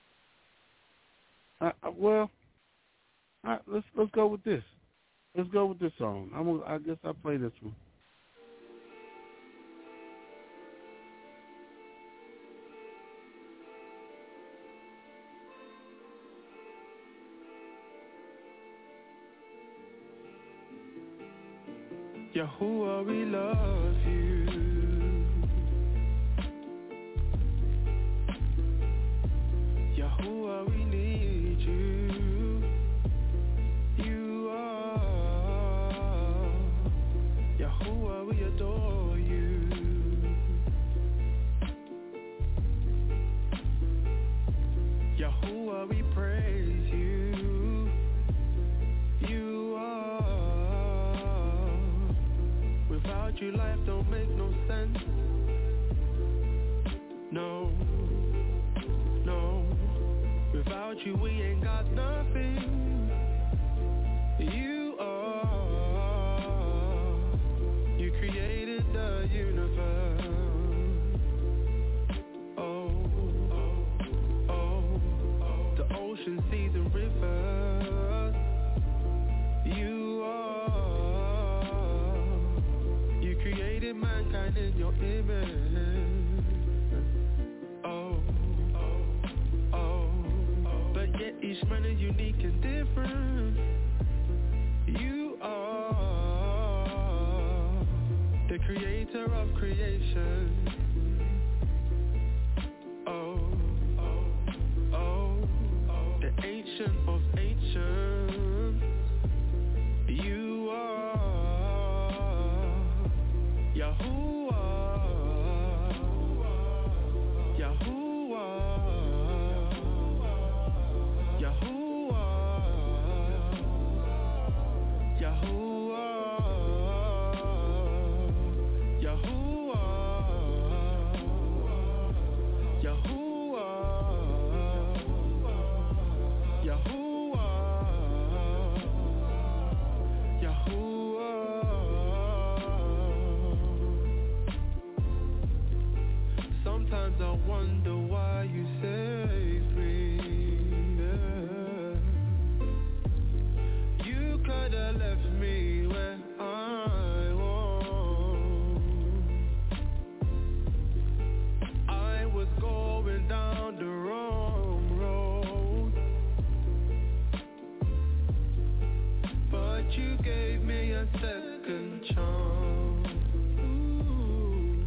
Uh, well, right, let's let's go with this. Let's go with this song. I'm gonna, I guess I'll play this one. Yahuwah, we love you. Yahuwah, we need you. You are Yahuwah, we adore you. Yeshua, we praise you. You are. Without you, life don't make no sense. No, no. Without you, we ain't got nothing. You are. You created the universe. Ocean, seas, and rivers. You are. You created mankind in your image. Oh, oh, oh, oh. But yet each man is unique and different. You are the creator of creation. Ancient of ancients, you are Yahuwah, Yahuwah, Yahuwah, Yahuwah, Yahuwah, Yahuwah. Yahuwah, Yahuwah. Sometimes I wonder why you save me. Yeah. You could have left me where I was. I was going down the wrong road. But you gave me a second chance. Ooh.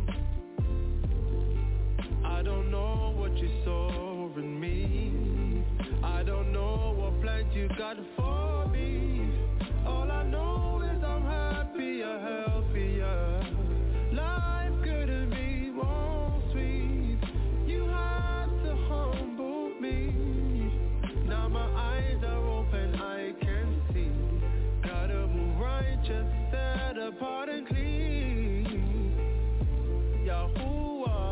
I don't know what you saw in me. I don't know what plans you got for me. All I know is I'm happier, healthier. Life couldn't be more sweet. You had to humble me. Now my eyes are open, I can see. Gotta move righteous, set apart and clean. Yahuwah,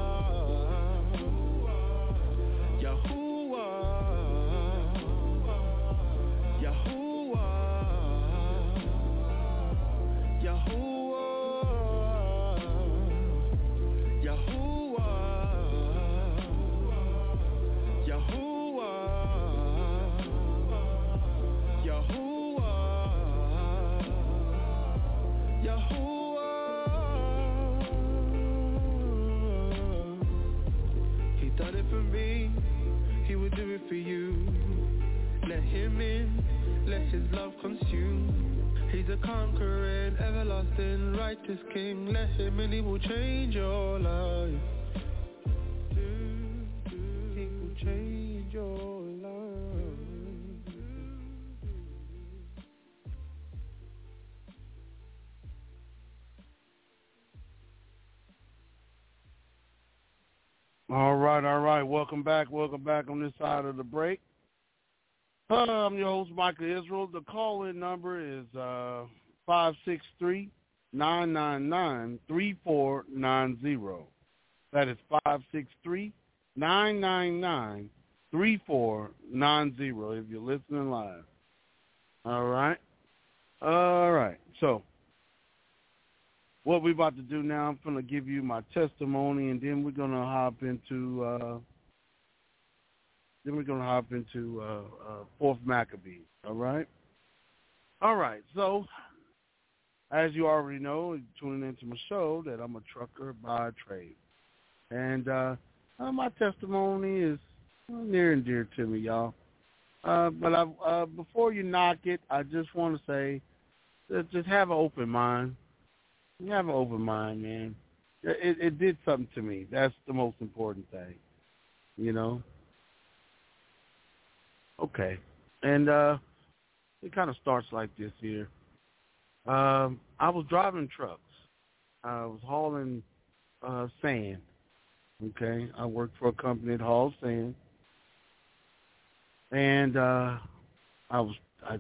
Yahuwah, Yahuwah, Yahuwah, Yahuwah, Yahuwah, Yahuwah, Yahuwah. He done it for me, he would do it for you. Let him in, let his love consume. He's a conquering, everlasting, righteous king. Let him in, he will change your life. He will change your life. All right, all right. Welcome back. Welcome back on this side of the break. Uh, I'm your host, Michael Israel. The call-in number is uh, five six three, nine nine nine, three four nine zero. That is five six three, nine nine nine, three four nine zero if you're listening live. All right. All right. So what we're about to do now, I'm going to give you my testimony, and then we're going to hop into uh, then we're going to hop into uh, uh, Fourth Maccabees. All right. All right. So as you already know, tuning into my show, that I'm a trucker by trade, and uh, uh, my testimony is near and dear to me, y'all. Uh, but I, uh, before you knock it, I just want to say, uh, just have an open mind. You have an open mind, man. It, it did something to me. That's the most important thing, you know. Okay, and uh, it kind of starts like this here. Um, I was driving trucks. I was hauling uh, sand. Okay, I worked for a company that hauls sand, And uh, I was I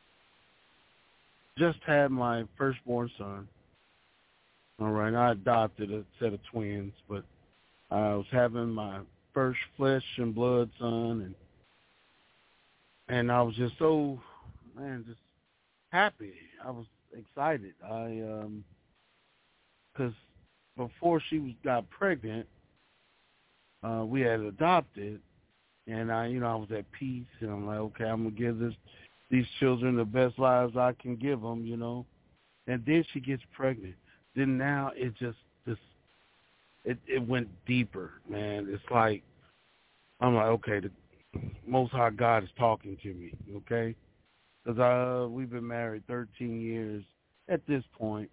just had my firstborn son. All right, I adopted a set of twins, but I was having my first flesh and blood son, and and I was just so, man, just happy. I was excited. I um, because before she was got pregnant, uh, we had adopted, and I, you know, I was at peace, and I'm like, okay, I'm gonna give this these children the best lives I can give them, you know. And then she gets pregnant. Then now it just this it it went deeper, man. It's like I'm like, okay, the Most High God is talking to me, okay? Because uh, we've been married thirteen years at this point,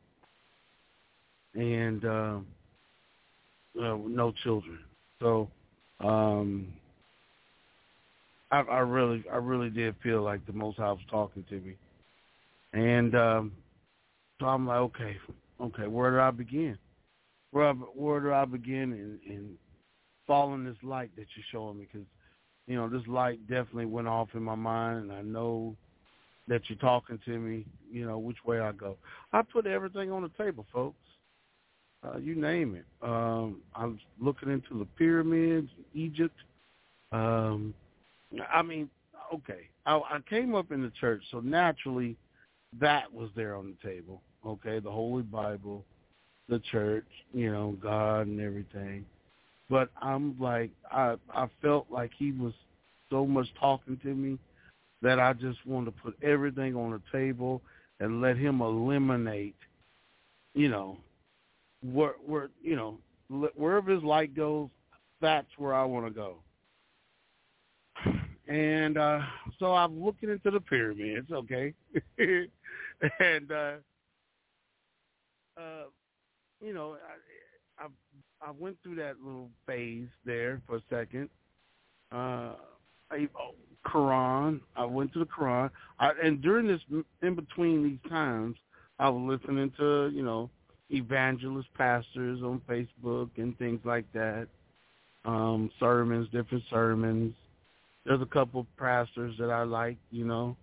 and uh, uh, no children. So um, I, I really, I really did feel like the Most High was talking to me, and um, so I'm like, okay, okay, where do I begin? Where, I, where do I begin in, in following this light that you're showing me? Because you know, this light definitely went off in my mind, and I know that you're talking to me, you know, which way I go. I put everything on the table, folks. Uh, you name it. Um, I'm looking into the pyramids, Egypt. Um, I mean, okay, I, I came up in the church, so naturally that was there on the table, okay, the Holy Bible, the church, you know, God and everything. But I'm like, I I felt like he was so much talking to me that I just wanted to put everything on the table and let him eliminate, you know, where, where you know, wherever his light goes, that's where I want to go. And uh, so I'm looking into the pyramids, okay, and uh, uh, you know, I, I I went through that little phase there for a second. Uh, I, oh, Quran. I went to the Quran, I, and during this, in between these times, I was listening to, you know, evangelist pastors on Facebook and things like that. Um, sermons, different sermons. There's a couple of pastors that I like, you know.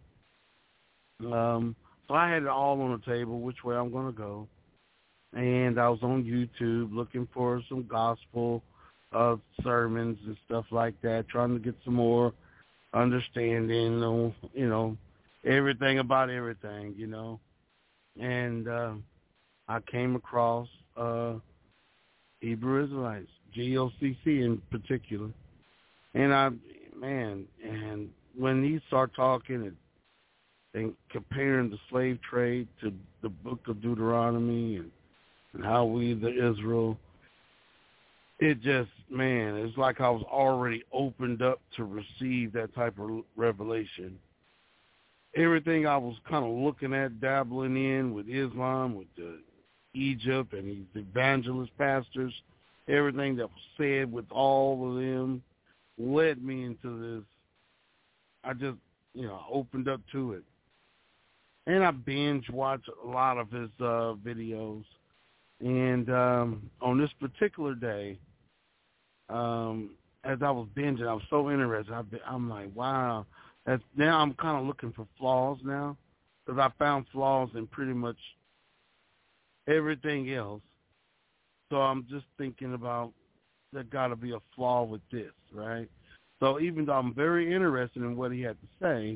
Um, so I had it all on the table, which way I'm going to go. And I was on YouTube looking for some gospel uh, sermons and stuff like that, trying to get some more understanding on, you know, everything about everything, you know. And uh, I came across uh, Hebrew Israelites, G O C C in particular. And I, man, and when he started talking and, and comparing the slave trade to the book of Deuteronomy and and how we, the Israel, it just, man, it's like I was already opened up to receive that type of revelation. Everything I was kind of looking at, dabbling in with Islam, with the Egypt and these evangelist pastors, everything that was said with all of them led me into this. I just, you know, opened up to it. And I binge watched a lot of his uh, videos. And um, on this particular day, um, as I was binging, I was so interested. I, I'm like, wow. That's, now I'm kind of looking for flaws now, because I found flaws in pretty much everything else. So I'm just thinking about there's got to be a flaw with this, right? So even though I'm very interested in what he had to say,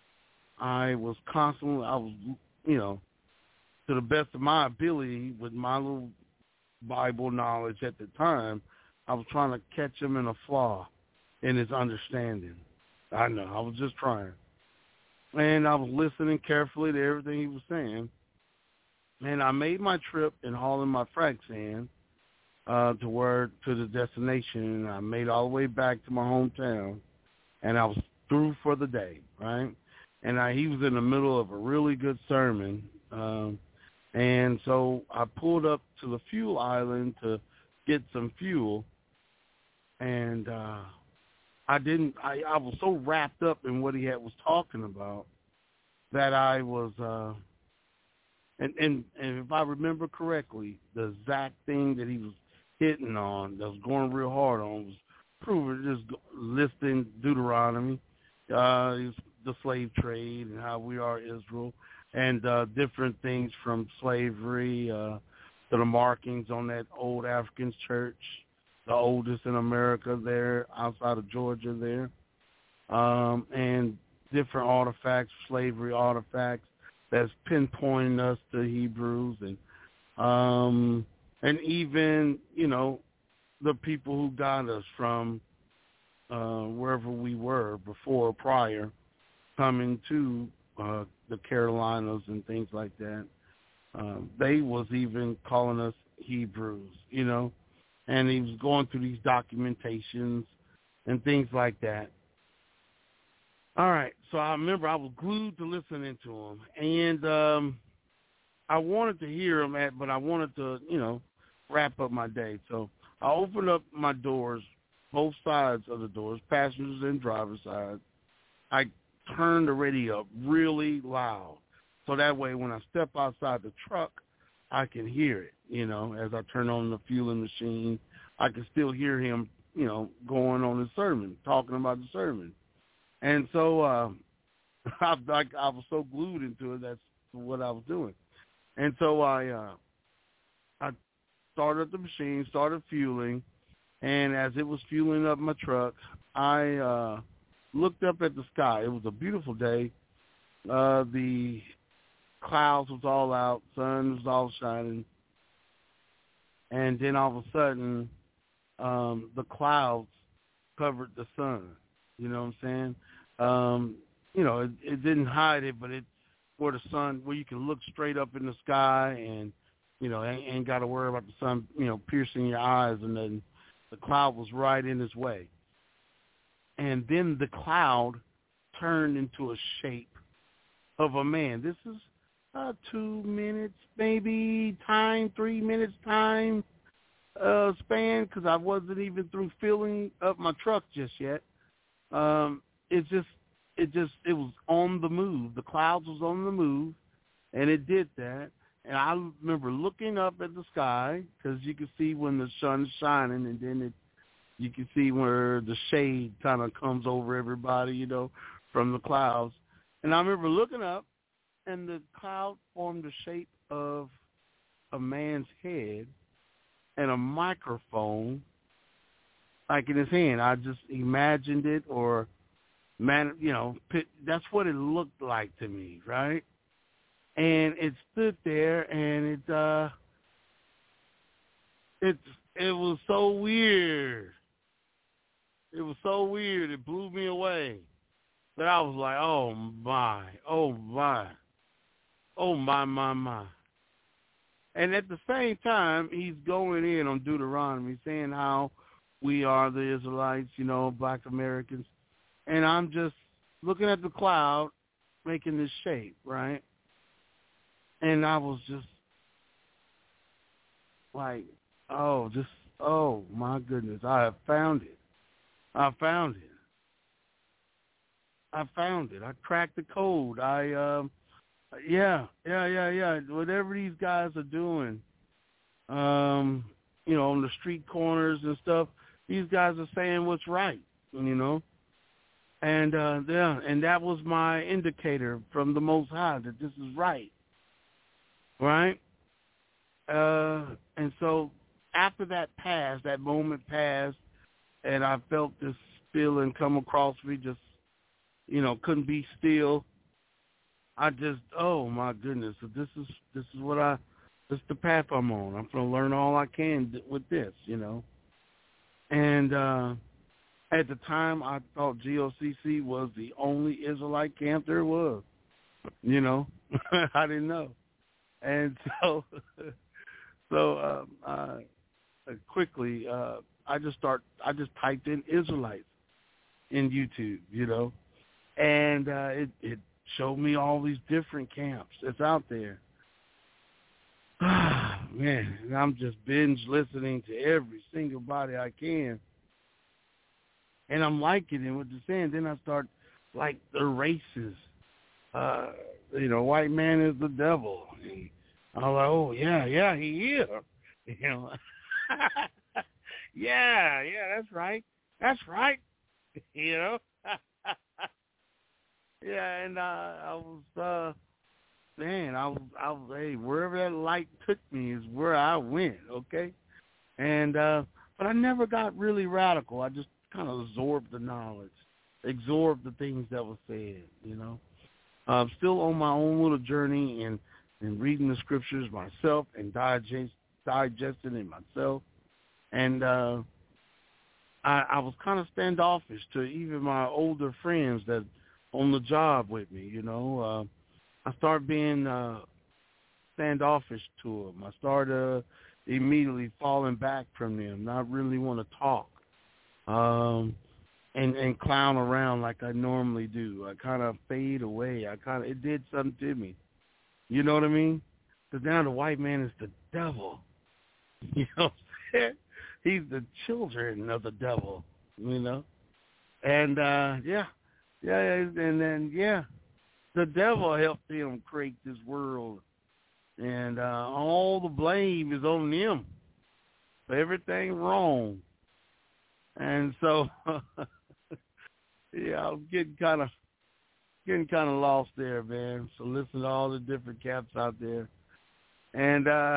I was constantly, I was, you know, to the best of my ability, with my little Bible knowledge at the time, I was trying to catch him in a flaw in his understanding. I know, I was just trying. And I was listening carefully to everything he was saying. And I made my trip in hauling my frac sand uh, to where, to the destination. I made all the way back to my hometown, and I was through for the day, right? And I, he was in the middle of a really good sermon. Um, And so I pulled up to the fuel island to get some fuel, and uh, I didn't. I, I was so wrapped up in what he had was talking about that I was, uh, and, and and if I remember correctly, the exact thing that he was hitting on, that was going real hard on, was proving just listing Deuteronomy uh, the slave trade and how we are Israel, and uh, different things from slavery uh, to the markings on that old African church, the oldest in America there, outside of Georgia there, um, and different artifacts, slavery artifacts that's pinpointing us to Hebrews, and um, and even, you know, the people who got us from uh, wherever we were before, prior, coming to uh, the Carolinas and things like that. Uh, they was even calling us Hebrews, you know, and he was going through these documentations and things like that. All right, so I remember I was glued to listening to him, and um, I wanted to hear him, at, but I wanted to, you know, wrap up my day. So I opened up my doors, both sides of the doors, passengers and driver's side. I turned the radio up really loud, so that way when I step outside the truck, I can hear it, you know, as I turn on the fueling machine. I can still hear him, you know, going on his sermon, talking about the sermon. And so uh, I, I, I was so glued into it, that's what I was doing. And so I uh, I started the machine, started fueling, and as it was fueling up my truck, I uh, looked up at the sky. It was a beautiful day. Uh, the clouds was all out, sun was all shining, and then all of a sudden, um, the clouds covered the sun. You know what I'm saying? Um, you know, it, it didn't hide it, but it where the sun, where you can look straight up in the sky, and you know, ain't, ain't got to worry about the sun, you know, piercing your eyes, and then the cloud was right in his way. And then the cloud turned into a shape of a man. This is uh, two minutes, maybe time, three minutes time uh, span, because I wasn't even through filling up my truck just yet. Um, it just, it just, it was on the move. The clouds was on the move, and it did that. And I remember looking up at the sky, because you can see when the sun's shining, and then it, you can see where the shade kind of comes over everybody, you know, from the clouds. And I remember looking up, and the cloud formed the shape of a man's head and a microphone, like in his hand. I just imagined it, or, man, you know, that's what it looked like to me, right? And it stood there, and it, uh, it, it was so weird. It was so weird. It blew me away. That I was like, oh my, oh my, oh my, my, my. And at the same time, he's going in on Deuteronomy, saying how we are the Israelites, you know, Black Americans. And I'm just looking at the cloud, making this shape, right? And I was just like, oh, just, oh, my goodness, I have found it. I found it. I found it. I cracked the code. I, um, yeah, yeah, yeah, yeah. Whatever these guys are doing, um, you know, on the street corners and stuff, these guys are saying what's right, you know. And, uh, yeah, and that was my indicator from the Most High that this is right, right? Uh, and so after that passed, that moment passed, and I felt this feeling come across me, just, you know, couldn't be still. I just, oh my goodness, so this is this is what I, this is the path I'm on. I'm going to learn all I can with this, you know. And uh, at the time, I thought G O C C was the only Israelite camp there was, you know. I didn't know. And so, so um, uh, quickly, uh, I just start. I just typed in Israelites in YouTube, you know, and uh, it, it showed me all these different camps that's out there. Man, and I'm just binge listening to every single body I can, and I'm liking it what they're saying. Then I start like the races. Uh, you know, white man is the devil. And I was like, oh yeah, yeah, he is. You know. Yeah, yeah, that's right. That's right. You know? yeah, and uh, I was, uh, man, I was, I was, hey, wherever that light took me is where I went, okay? And, uh, but I never got really radical. I just kind of absorbed the knowledge, absorbed the things that were said, you know? I'm still on my own little journey and, and reading the scriptures myself and digest, digesting it myself. And uh, I, I was kind of standoffish to even my older friends that on the job with me, you know. Uh, I started being uh, standoffish to them. I started uh, immediately falling back from them, not really want to talk. Um And, and clown around like I normally do. I kind of fade away. I kind of it did something to me. You know what I mean? Because now the white man is the devil. You know what I'm saying? He's the children of the devil. You know, and uh, yeah, yeah, and then yeah, the devil helped him create this world, and uh, all the blame is on them for everything wrong. And so. Yeah, I was getting kind of getting kind of lost there, man. So listen to all the different camps out there, and uh,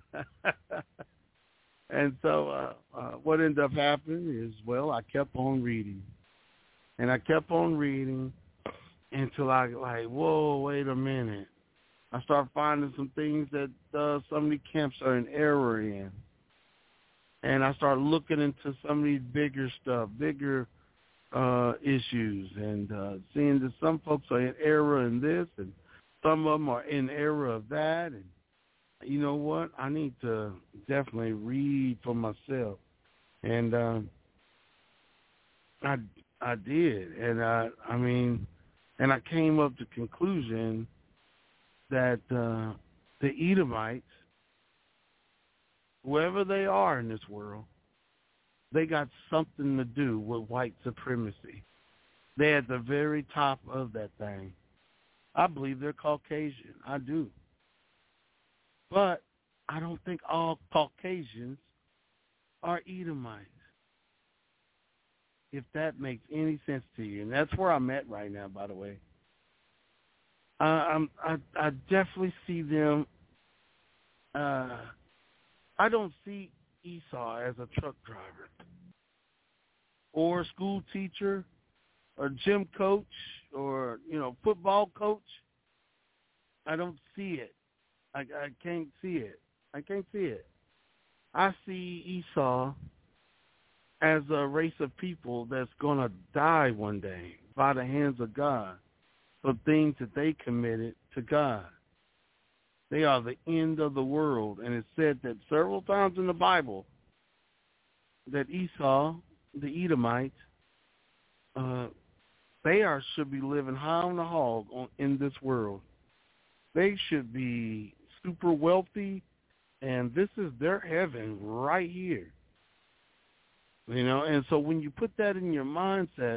and so uh, uh, what ended up happening is, well, I kept on reading, and I kept on reading until I like, whoa, wait a minute. I started finding some things that uh, some of the camps are in error in, and I started looking into some of these bigger stuff, bigger. Uh, issues and uh, seeing that some folks are in error in this and some of them are in error of that. And you know what? I need to definitely read for myself. And uh, I I did. And I, I mean, and I came up to the conclusion that uh, the Edomites, whoever they are in this world, they got something to do with white supremacy. They're at the very top of that thing. I believe they're Caucasian. I do. But I don't think all Caucasians are Edomites, if that makes any sense to you. And that's where I'm at right now, by the way. Uh, I'm, I, I definitely see them. Uh, I don't see Esau as a truck driver or a school teacher or gym coach or, you know, football coach. I don't see it. I, I can't see it. I can't see it. I see Esau as a race of people that's going to die one day by the hands of God for things that they committed to God. They are the end of the world. And it's said that several times in the Bible that Esau, the Edomites, uh, they are should be living high on the hog on, in this world. They should be super wealthy, and this is their heaven right here. You know, and so when you put that in your mindset,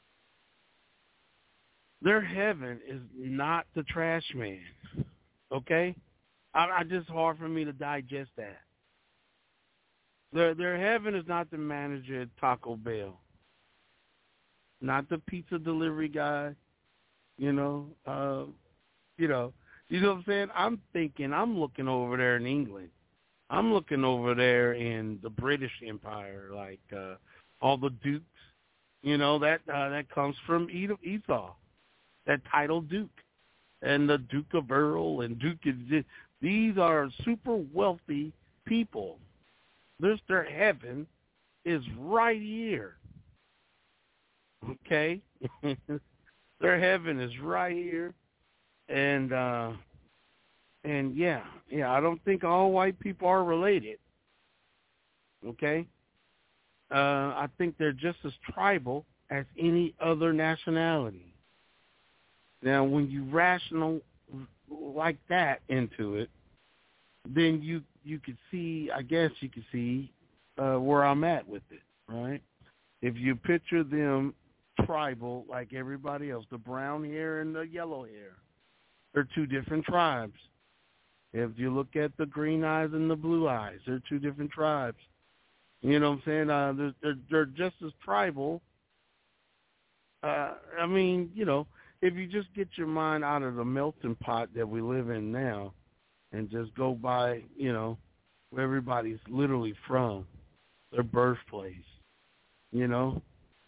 their heaven is not the trash man. Okay, I, I just hard for me to digest that. Their their heaven is not the manager at Taco Bell, not the pizza delivery guy. You know, uh, you know, you know what I'm saying. I'm thinking, I'm looking over there in England. I'm looking over there in the British Empire, like uh, all the dukes. You know that uh, that comes from Esau, that title Duke. And the Duke of Earl and Duke of this. These are super wealthy people. This their heaven is right here. Okay? Their heaven is right here. And uh and yeah, yeah, I don't think all white people are related. Okay? Uh I think they're just as tribal as any other nationality. Now, when you rational like that into it, then you you could see, I guess you could see uh, where I'm at with it, right? If you picture them tribal like everybody else, the brown hair and the yellow hair, they're two different tribes. If you look at the green eyes and the blue eyes, they're two different tribes. You know what I'm saying? Uh, they're, they're, they're just as tribal. Uh, I mean, you know, if you just get your mind out of the melting pot that we live in now and just go by, you know, where everybody's literally from, their birthplace, you know,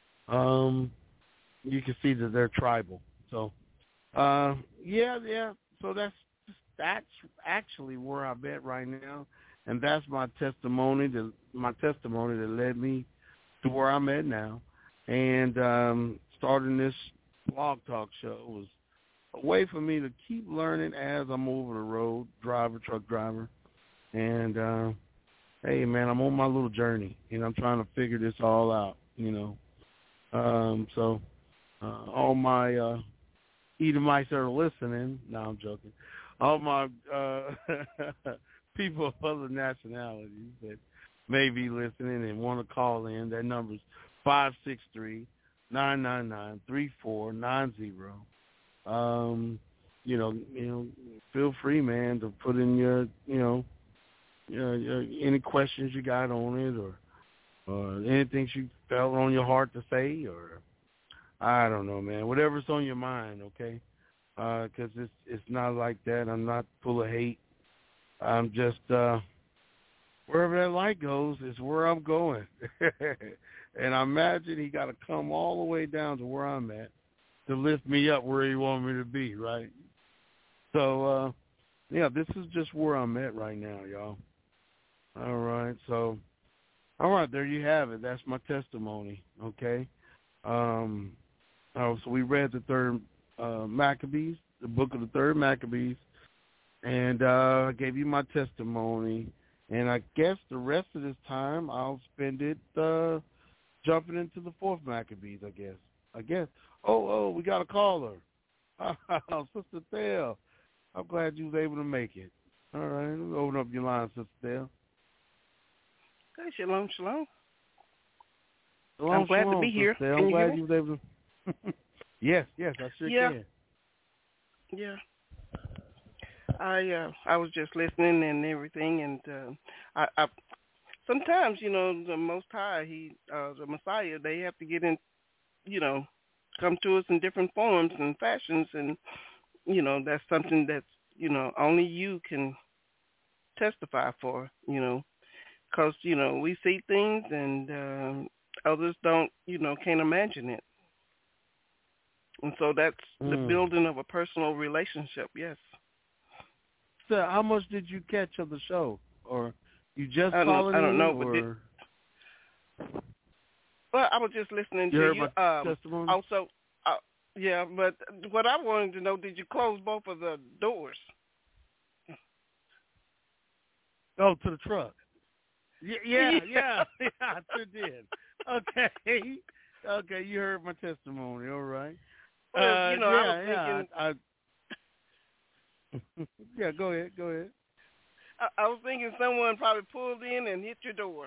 um, you can see that they're tribal. So, uh, yeah, yeah. So that's that's actually where I'm at right now, and that's my testimony. That my testimony that led me to where I'm at now, and um, starting this blog talk show was a way for me to keep learning as I'm over the road, driver, truck driver, and uh, hey, man, I'm on my little journey, and I'm trying to figure this all out, you know. Um, so uh, all my uh, Edomites that are listening, no, I'm joking, all my uh, people of other nationalities that may be listening and want to call in, that number's five six three, nine nine nine, three four nine zero. Um, you know, you know, feel free, man, to put in your, you know, your, your, any questions you got on it, or or anything you felt on your heart to say, or I don't know, man, whatever's on your mind, okay? Because uh, it's it's not like that. I'm not full of hate. I'm just uh, wherever that light goes is where I'm going. And I imagine he got to come all the way down to where I'm at to lift me up where he wants me to be, right? So, uh, yeah, this is just where I'm at right now, y'all. All right, so, all right, there you have it. That's my testimony, okay? Um, oh, so we read the third uh, Maccabees, the book of the third Maccabees, and uh, I gave you my testimony. And I guess the rest of this time I'll spend it uh, jumping into the fourth Maccabees, I guess. I guess. Oh, oh, we got a caller. Oh, Sister Thel. I'm glad you was able to make it. All right, let's open up your line, Sister Thel. Hey, shalom, shalom. shalom I'm glad shalom, to be here. Thel. Can I'm you glad hear me? you was able to. Yes, yes, I sure yeah. can. Yeah. I uh, I was just listening and everything, and uh, I, I sometimes, you know, the Most High, he, uh, the Messiah, they have to get in, you know, come to us in different forms and fashions, and you know, that's something that's, you know, only you can testify for, you know, because you know we see things and um, others don't, you know, can't imagine it, and so that's mm. the building of a personal relationship. Yes. So how much did you catch of the show, or you just I calling don't, I don't in, know, or? But did, well, I was just listening you to heard you. My um, testimony? Also, uh, yeah, but what I wanted to know, did you close both of the doors? Oh, to the truck. Yeah, yeah, yeah, yeah, I sure did. Okay, okay, you heard my testimony. All right. Well, uh, you know, yeah, I was yeah, thinking. I, I yeah, go ahead, go ahead. I, I was thinking someone probably pulled in and hit your door.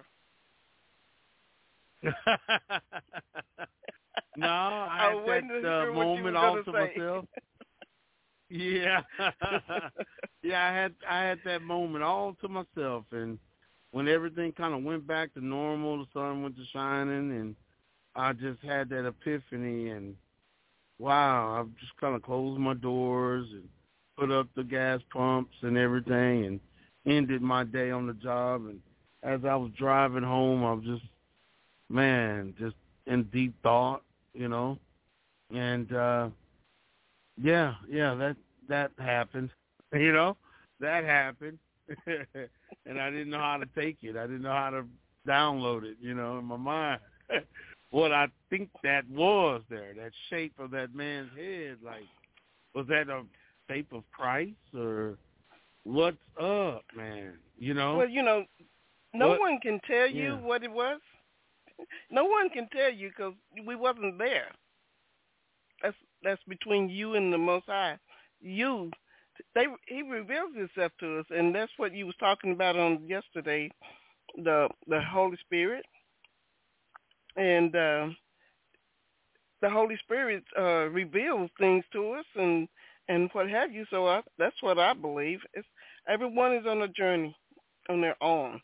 No, I, I had was waiting that to uh, hear what you moment were all gonna to say. myself. Yeah, yeah, I had I had that moment all to myself, and when everything kind of went back to normal, the sun went to shining, and I just had that epiphany, and wow, I just kind of closed my doors and put up the gas pumps and everything, and ended my day on the job. And as I was driving home, I was just, man, just in deep thought, you know. And uh, yeah, yeah, that that happened, you know, that happened, and I didn't know how to take it. I didn't know how to download it, you know, in my mind. What I think that was there, that shape of that man's head, like, was that a shape of Christ, or what's up, man? You know? Well, you know, no what? one can tell you Yeah. what it was. No one can tell you because we wasn't there. That's that's between you and the Most High. You, they, he reveals himself to us, and that's what you was talking about on yesterday, the the Holy Spirit, and uh, the Holy Spirit uh, reveals things to us, and and what have you. So I, that's what I believe. It's, everyone is on a journey on their own,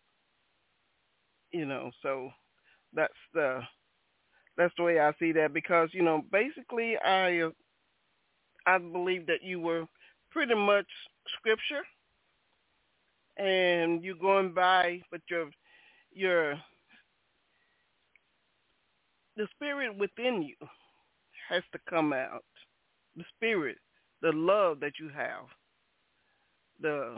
you know. So that's the that's the way I see that, because you know, basically, I uh, I believe that you were pretty much scripture, and you're going by, but your your the spirit within you has to come out. The spirit, the love that you have, the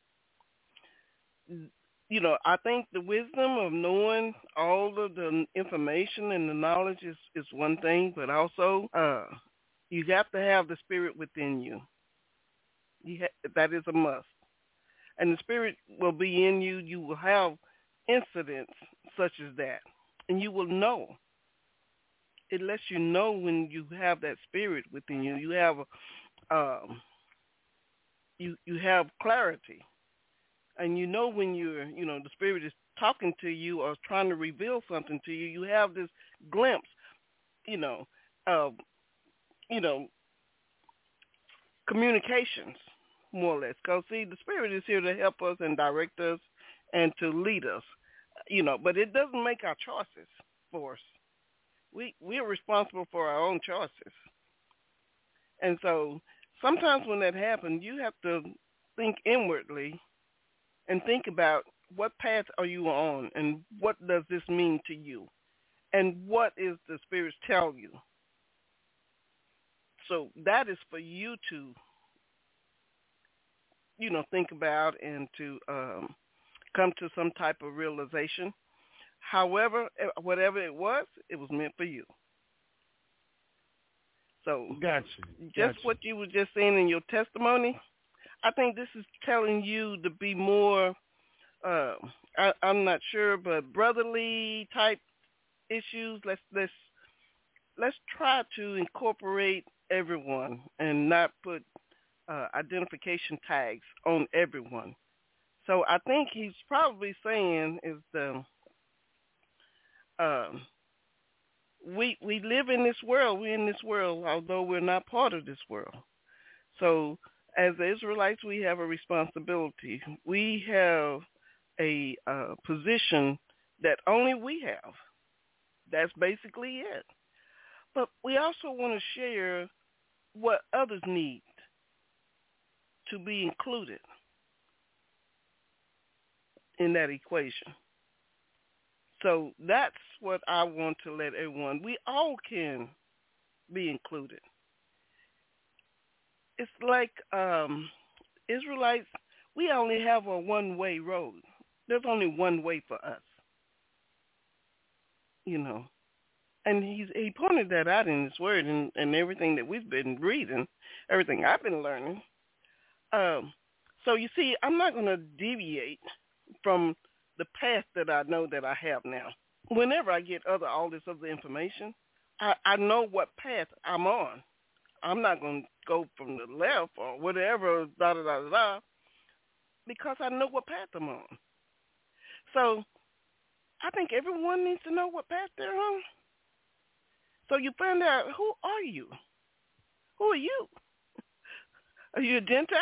you know, I think the wisdom of knowing all of the information and the knowledge is, is one thing, but also uh, you have to have the spirit within you. You ha- that is a must. And the spirit will be in you. You will have incidents such as that, and you will know. It lets you know when you have that spirit within you. You have, um, you you have clarity. And you know when you're, you know, the spirit is talking to you or trying to reveal something to you, you have this glimpse, you know, of, you know, communications, more or less. Because, see, the spirit is here to help us and direct us and to lead us, you know, but it doesn't make our choices for us. We, we're responsible for our own choices. And so sometimes when that happens, you have to think inwardly and think about what path are you on and what does this mean to you and what is the Spirit tell you. So that is for you to, you know, think about and to um, come to some type of realization. However, whatever it was, it was meant for you. So gotcha. just gotcha. what you were just saying in your testimony, I think this is telling you to be more, uh, I, I'm not sure, but brotherly type issues. Let's let's let's try to incorporate everyone and not put uh, identification tags on everyone. So I think he's probably saying is the um, we we live in this world. We're in this world, although we're not part of this world. So as the Israelites, we have a responsibility. We have a uh, position that only we have. That's basically it. But we also want to share what others need to be included in that equation. So that's what I want to let everyone, we all can be included. It's like um, Israelites, we only have a one-way road. There's only one way for us, you know. And he's, he pointed that out in his word and, and everything that we've been reading, everything I've been learning. Um, so you see, I'm not going to deviate from the path that I know that I have now. Whenever I get other all this other information, I, I know what path I'm on. I'm not going to go from the left or whatever, da da da da, because I know what path I'm on. So I think everyone needs to know what path they're on. So you find out, who are you? Who are you? Are you a Gentile?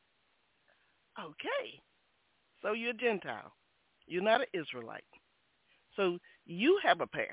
Okay. So you're a Gentile. You're not an Israelite. So you have a path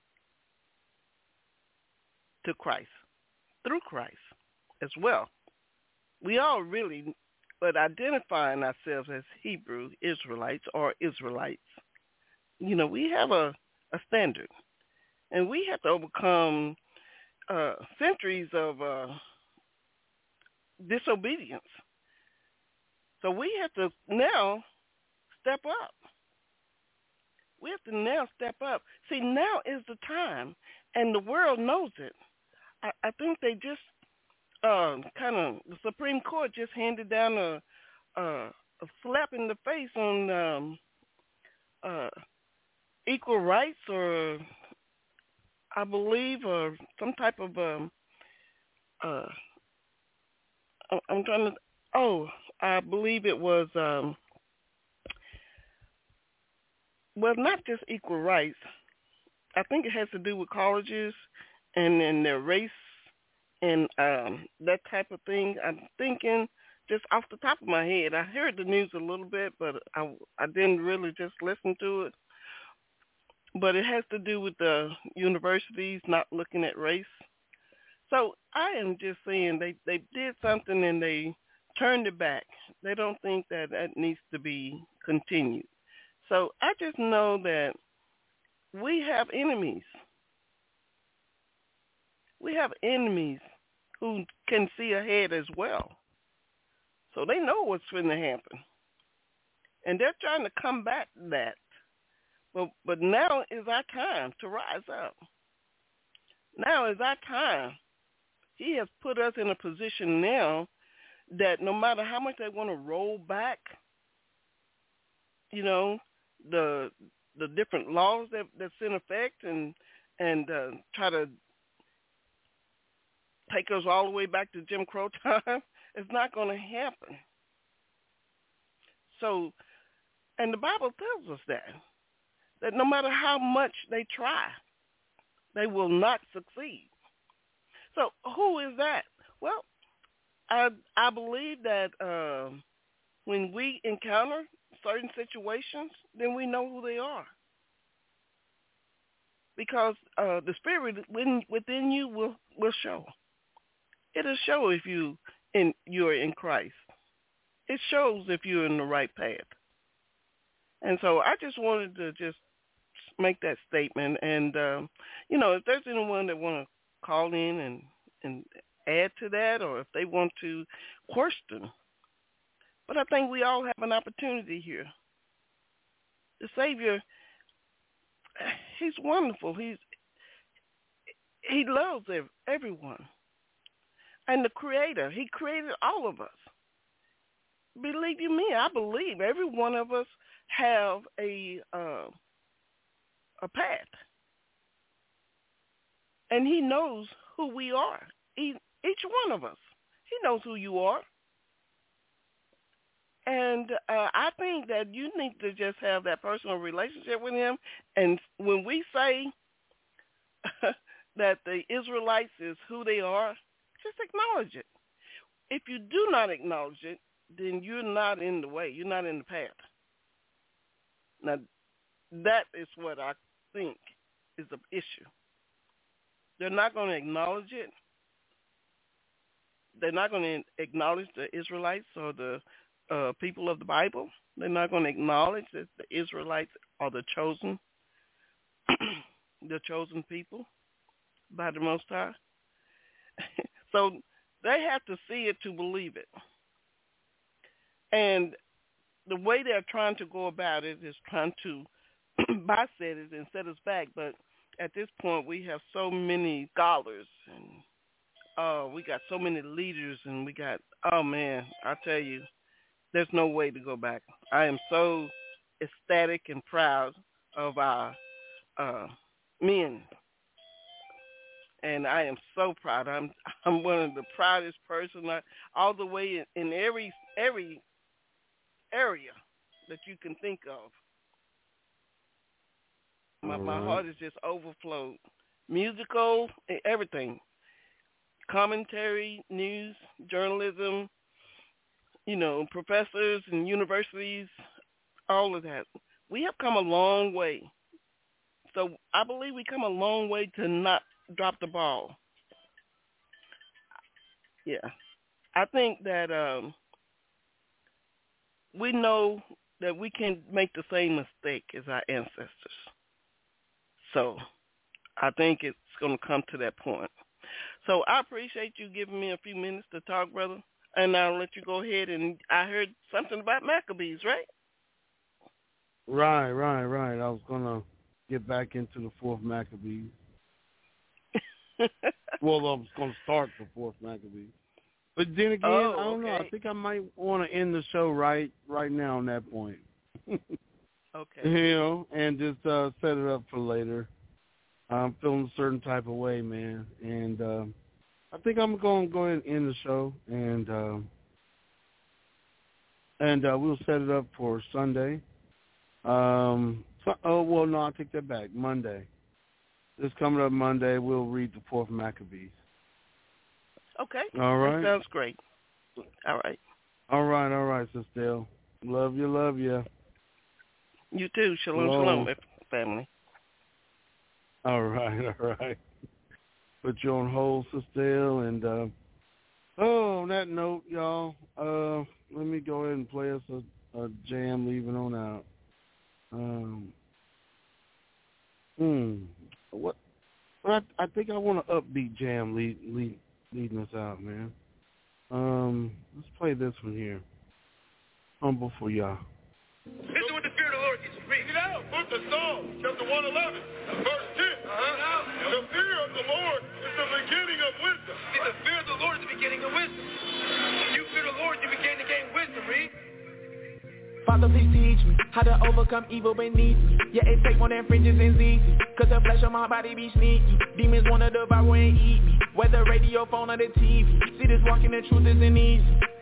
to Christ, through Christ as well. We all really, but identifying ourselves as Hebrew Israelites or Israelites, you know, we have a, a standard. And we have to overcome uh, centuries of uh, disobedience. So we have to now step up. We have to now step up. See, now is the time, and the world knows it. I, I think they just uh, kind of, the Supreme Court just handed down a, a, a slap in the face on um, uh, equal rights, or I believe, or some type of, um, uh, I'm trying to, oh, I believe it was, um, well, not just equal rights. I think it has to do with colleges and, and their race and um, that type of thing. I'm thinking just off the top of my head. I heard the news a little bit, but I, I didn't really just listen to it. But it has to do with the universities not looking at race. So I am just saying they, they did something and they turned it back. They don't think that that needs to be continued. So I just know that we have enemies. We have enemies who can see ahead as well. So they know what's going to happen. And they're trying to combat that. But, but now is our time to rise up. Now is our time. He has put us in a position now that no matter how much they want to roll back, you know, the the different laws that, that's in effect and and uh, try to take us all the way back to Jim Crow time, it's not going to happen. So, and the Bible tells us that, that no matter how much they try, they will not succeed. So who is that? Well, I I believe that uh, when we encounter certain situations, then we know who they are. Because uh, the Spirit within, within you will, will show. It'll show if you in you're in Christ. It shows if you're in the right path. And so I just wanted to just make that statement. And, um, you know, if there's anyone that want to call in and, and add to that, or if they want to question. But I think we all have an opportunity here. The Savior, he's wonderful. He's He loves everyone. And the Creator, he created all of us. Believe you me, I believe every one of us have a uh, a path. And he knows who we are. He, each one of us. He knows who you are. And uh, I think that you need to just have that personal relationship with him. And when we say that the Israelites is who they are, just acknowledge it. If you do not acknowledge it, then you're not in the way. You're not in the path. Now, that is what I think is the issue. They're not going to acknowledge it. They're not going to acknowledge the Israelites or the uh, people of the Bible. They're not going to acknowledge that the Israelites are the chosen, the chosen people by the Most High. So they have to see it to believe it. And the way they're trying to go about it is trying to byset it and set us back. But at this point, we have so many scholars and uh, we got so many leaders and we got, oh, man, I tell you, there's no way to go back. I am so ecstatic and proud of our uh, men. And I am so proud. I'm I'm one of the proudest person, I, all the way in, in every every area that you can think of. My right. my heart is just overflowed. Musical, everything. Commentary, news, journalism, you know, professors and universities, all of that. We have come a long way. So I believe we come a long way to not drop the ball. Yeah. I think that um, we know that we can make the same mistake as our ancestors. So I think it's going to come to that point. So I appreciate you giving me a few minutes to talk, brother, and I'll let you go ahead. And I heard something about Maccabees, right? Right, right, right. I was going to get back into the fourth Maccabees. Well, I was going to start the fourth Maccabees. But then again, oh, I don't okay. know. I think I might want to end the show right right now on that point. Okay. You know, and just uh, set it up for later. I'm feeling a certain type of way, man. And uh, I think I'm going to go ahead and end the show. And, uh, and uh, we'll set it up for Sunday. Um, so, oh, well, no, I'll take that back. Monday. This coming up Monday, we'll read the fourth Maccabees. Okay. All right. That sounds great. All right. All right, all right, Sister Dale. Love you, love you. You too. Shalom, Hello. shalom, family. All right, all right. put you on hold, Sister L. And, uh, oh, on that note, y'all, uh, let me go ahead and play us a, a jam leaving on out. Um, hmm, what? I, I think I want an upbeat jam lead, lead, leading us out, man. Um, let's play this one here. Humble for y'all. This is what the fear of the Lord gets free. Get out. Book of Psalms, chapter one eleven, verse ten. Uh-huh. The fear of the Lord is the beginning of wisdom. See, the fear of the Lord is the beginning of wisdom. You fear the Lord, you begin to gain wisdom, read. Father, please teach me how to overcome evil beneath me. Yeah, it take more than fringes and easy. Cause the flesh of my body be sneaky. Demons wanna devour and eat me. Whether radio, phone, or the T V. See, this walking the truth isn't easy.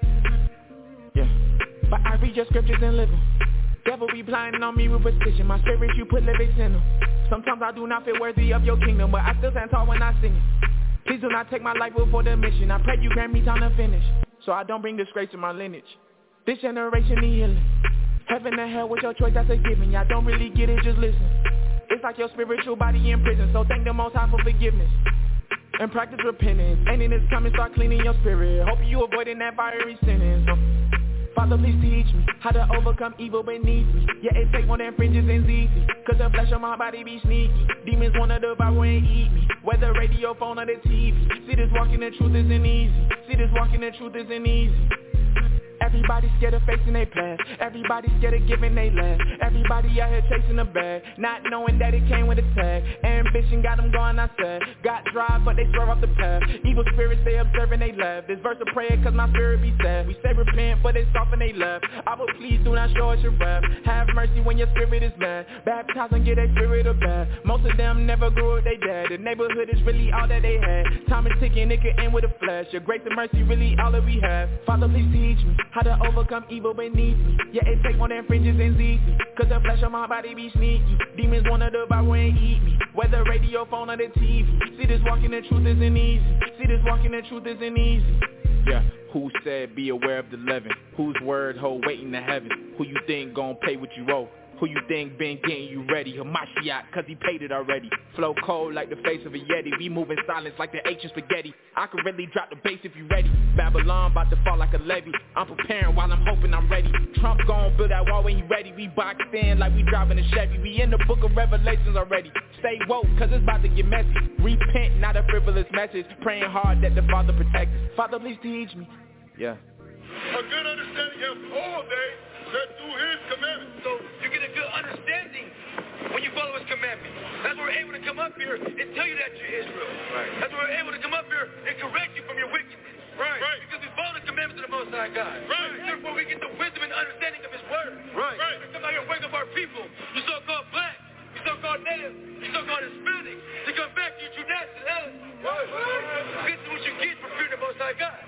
Yeah, but I read your scriptures and live them. Devil be blinding on me with precision. My spirit, you put lyrics in them. Sometimes I do not feel worthy of your kingdom, but I still stand tall when I sing it. Please do not take my life before the mission. I pray you grant me time to finish, so I don't bring disgrace to my lineage. This generation need healing. Heaven and hell with your choice, that's a given. Y'all don't really get it, just listen. It's like your spiritual body in prison, so thank the Most High for forgiveness. And practice repentance. Ending is coming, start cleaning your spirit. Hope you avoiding that fiery sentence. Father, please teach me how to overcome evil beneath me. Yeah, it take more than fringes and easy. Cause the flesh of my body be sneaky. Demons wanna devour and eat me. Whether radio, phone, or the T V. See, this walking the truth isn't easy. See, this walking the truth isn't easy. Everybody scared of facing their past. Everybody scared of giving they last. Everybody out here chasing a bag, not knowing that it came with a tag. Ambition got them going, I said. Got drive, but they swerve off the path. Evil spirits, they observing they laugh. This verse of prayer, cause my spirit be sad. We say repent, but they soften they left. I will please do not show us your wrath. Have mercy when your spirit is mad. Baptize and get a spirit of bad. Most of them never grew up they dead. The neighborhood is really all that they had. Time is ticking, it could end with a flash. Your grace and mercy really all that we have. Father, please teach me how to overcome evil beneath me. Yeah, it take more than fringes and easy. Cause the flesh of my body be sneaky. Demons wanna devour and eat me. Whether radio, phone, or the T V. See, this walking the truth isn't easy. See, this walking the truth isn't easy. Yeah, who said be aware of the leaven? Whose word hold waiting to heaven? Who you think gon' pay what you owe? Who you think been getting you ready? Hamashiach, cause he paid it already. Flow cold like the face of a Yeti. We move in silence like the ancient spaghetti. I could really drop the bass if you ready. Babylon about to fall like a levee. I'm preparing while I'm hoping I'm ready. Trump gon' build that wall when he ready. We boxed in like we driving a Chevy. We in the book of Revelations already. Stay woke cause it's about to get messy. Repent, not a frivolous message. Praying hard that the Father protect us. Father, please teach me. Yeah. A good understanding of all day that through his commandments. So you get a good understanding when you follow his commandments. That's why we're able to come up here and tell you that you're Israel. Right. That's why we're able to come up here and correct you from your wickedness. Right. Right. Because we follow the commandments of the Most High God. Right. Therefore we get the wisdom and understanding of his word. Right. Right. We come out here and wake up our people, you so-called black, you so-called native, you so-called Hispanic, to come back to your true nationality. Right. Right. This is what you get for fearing the Most High God.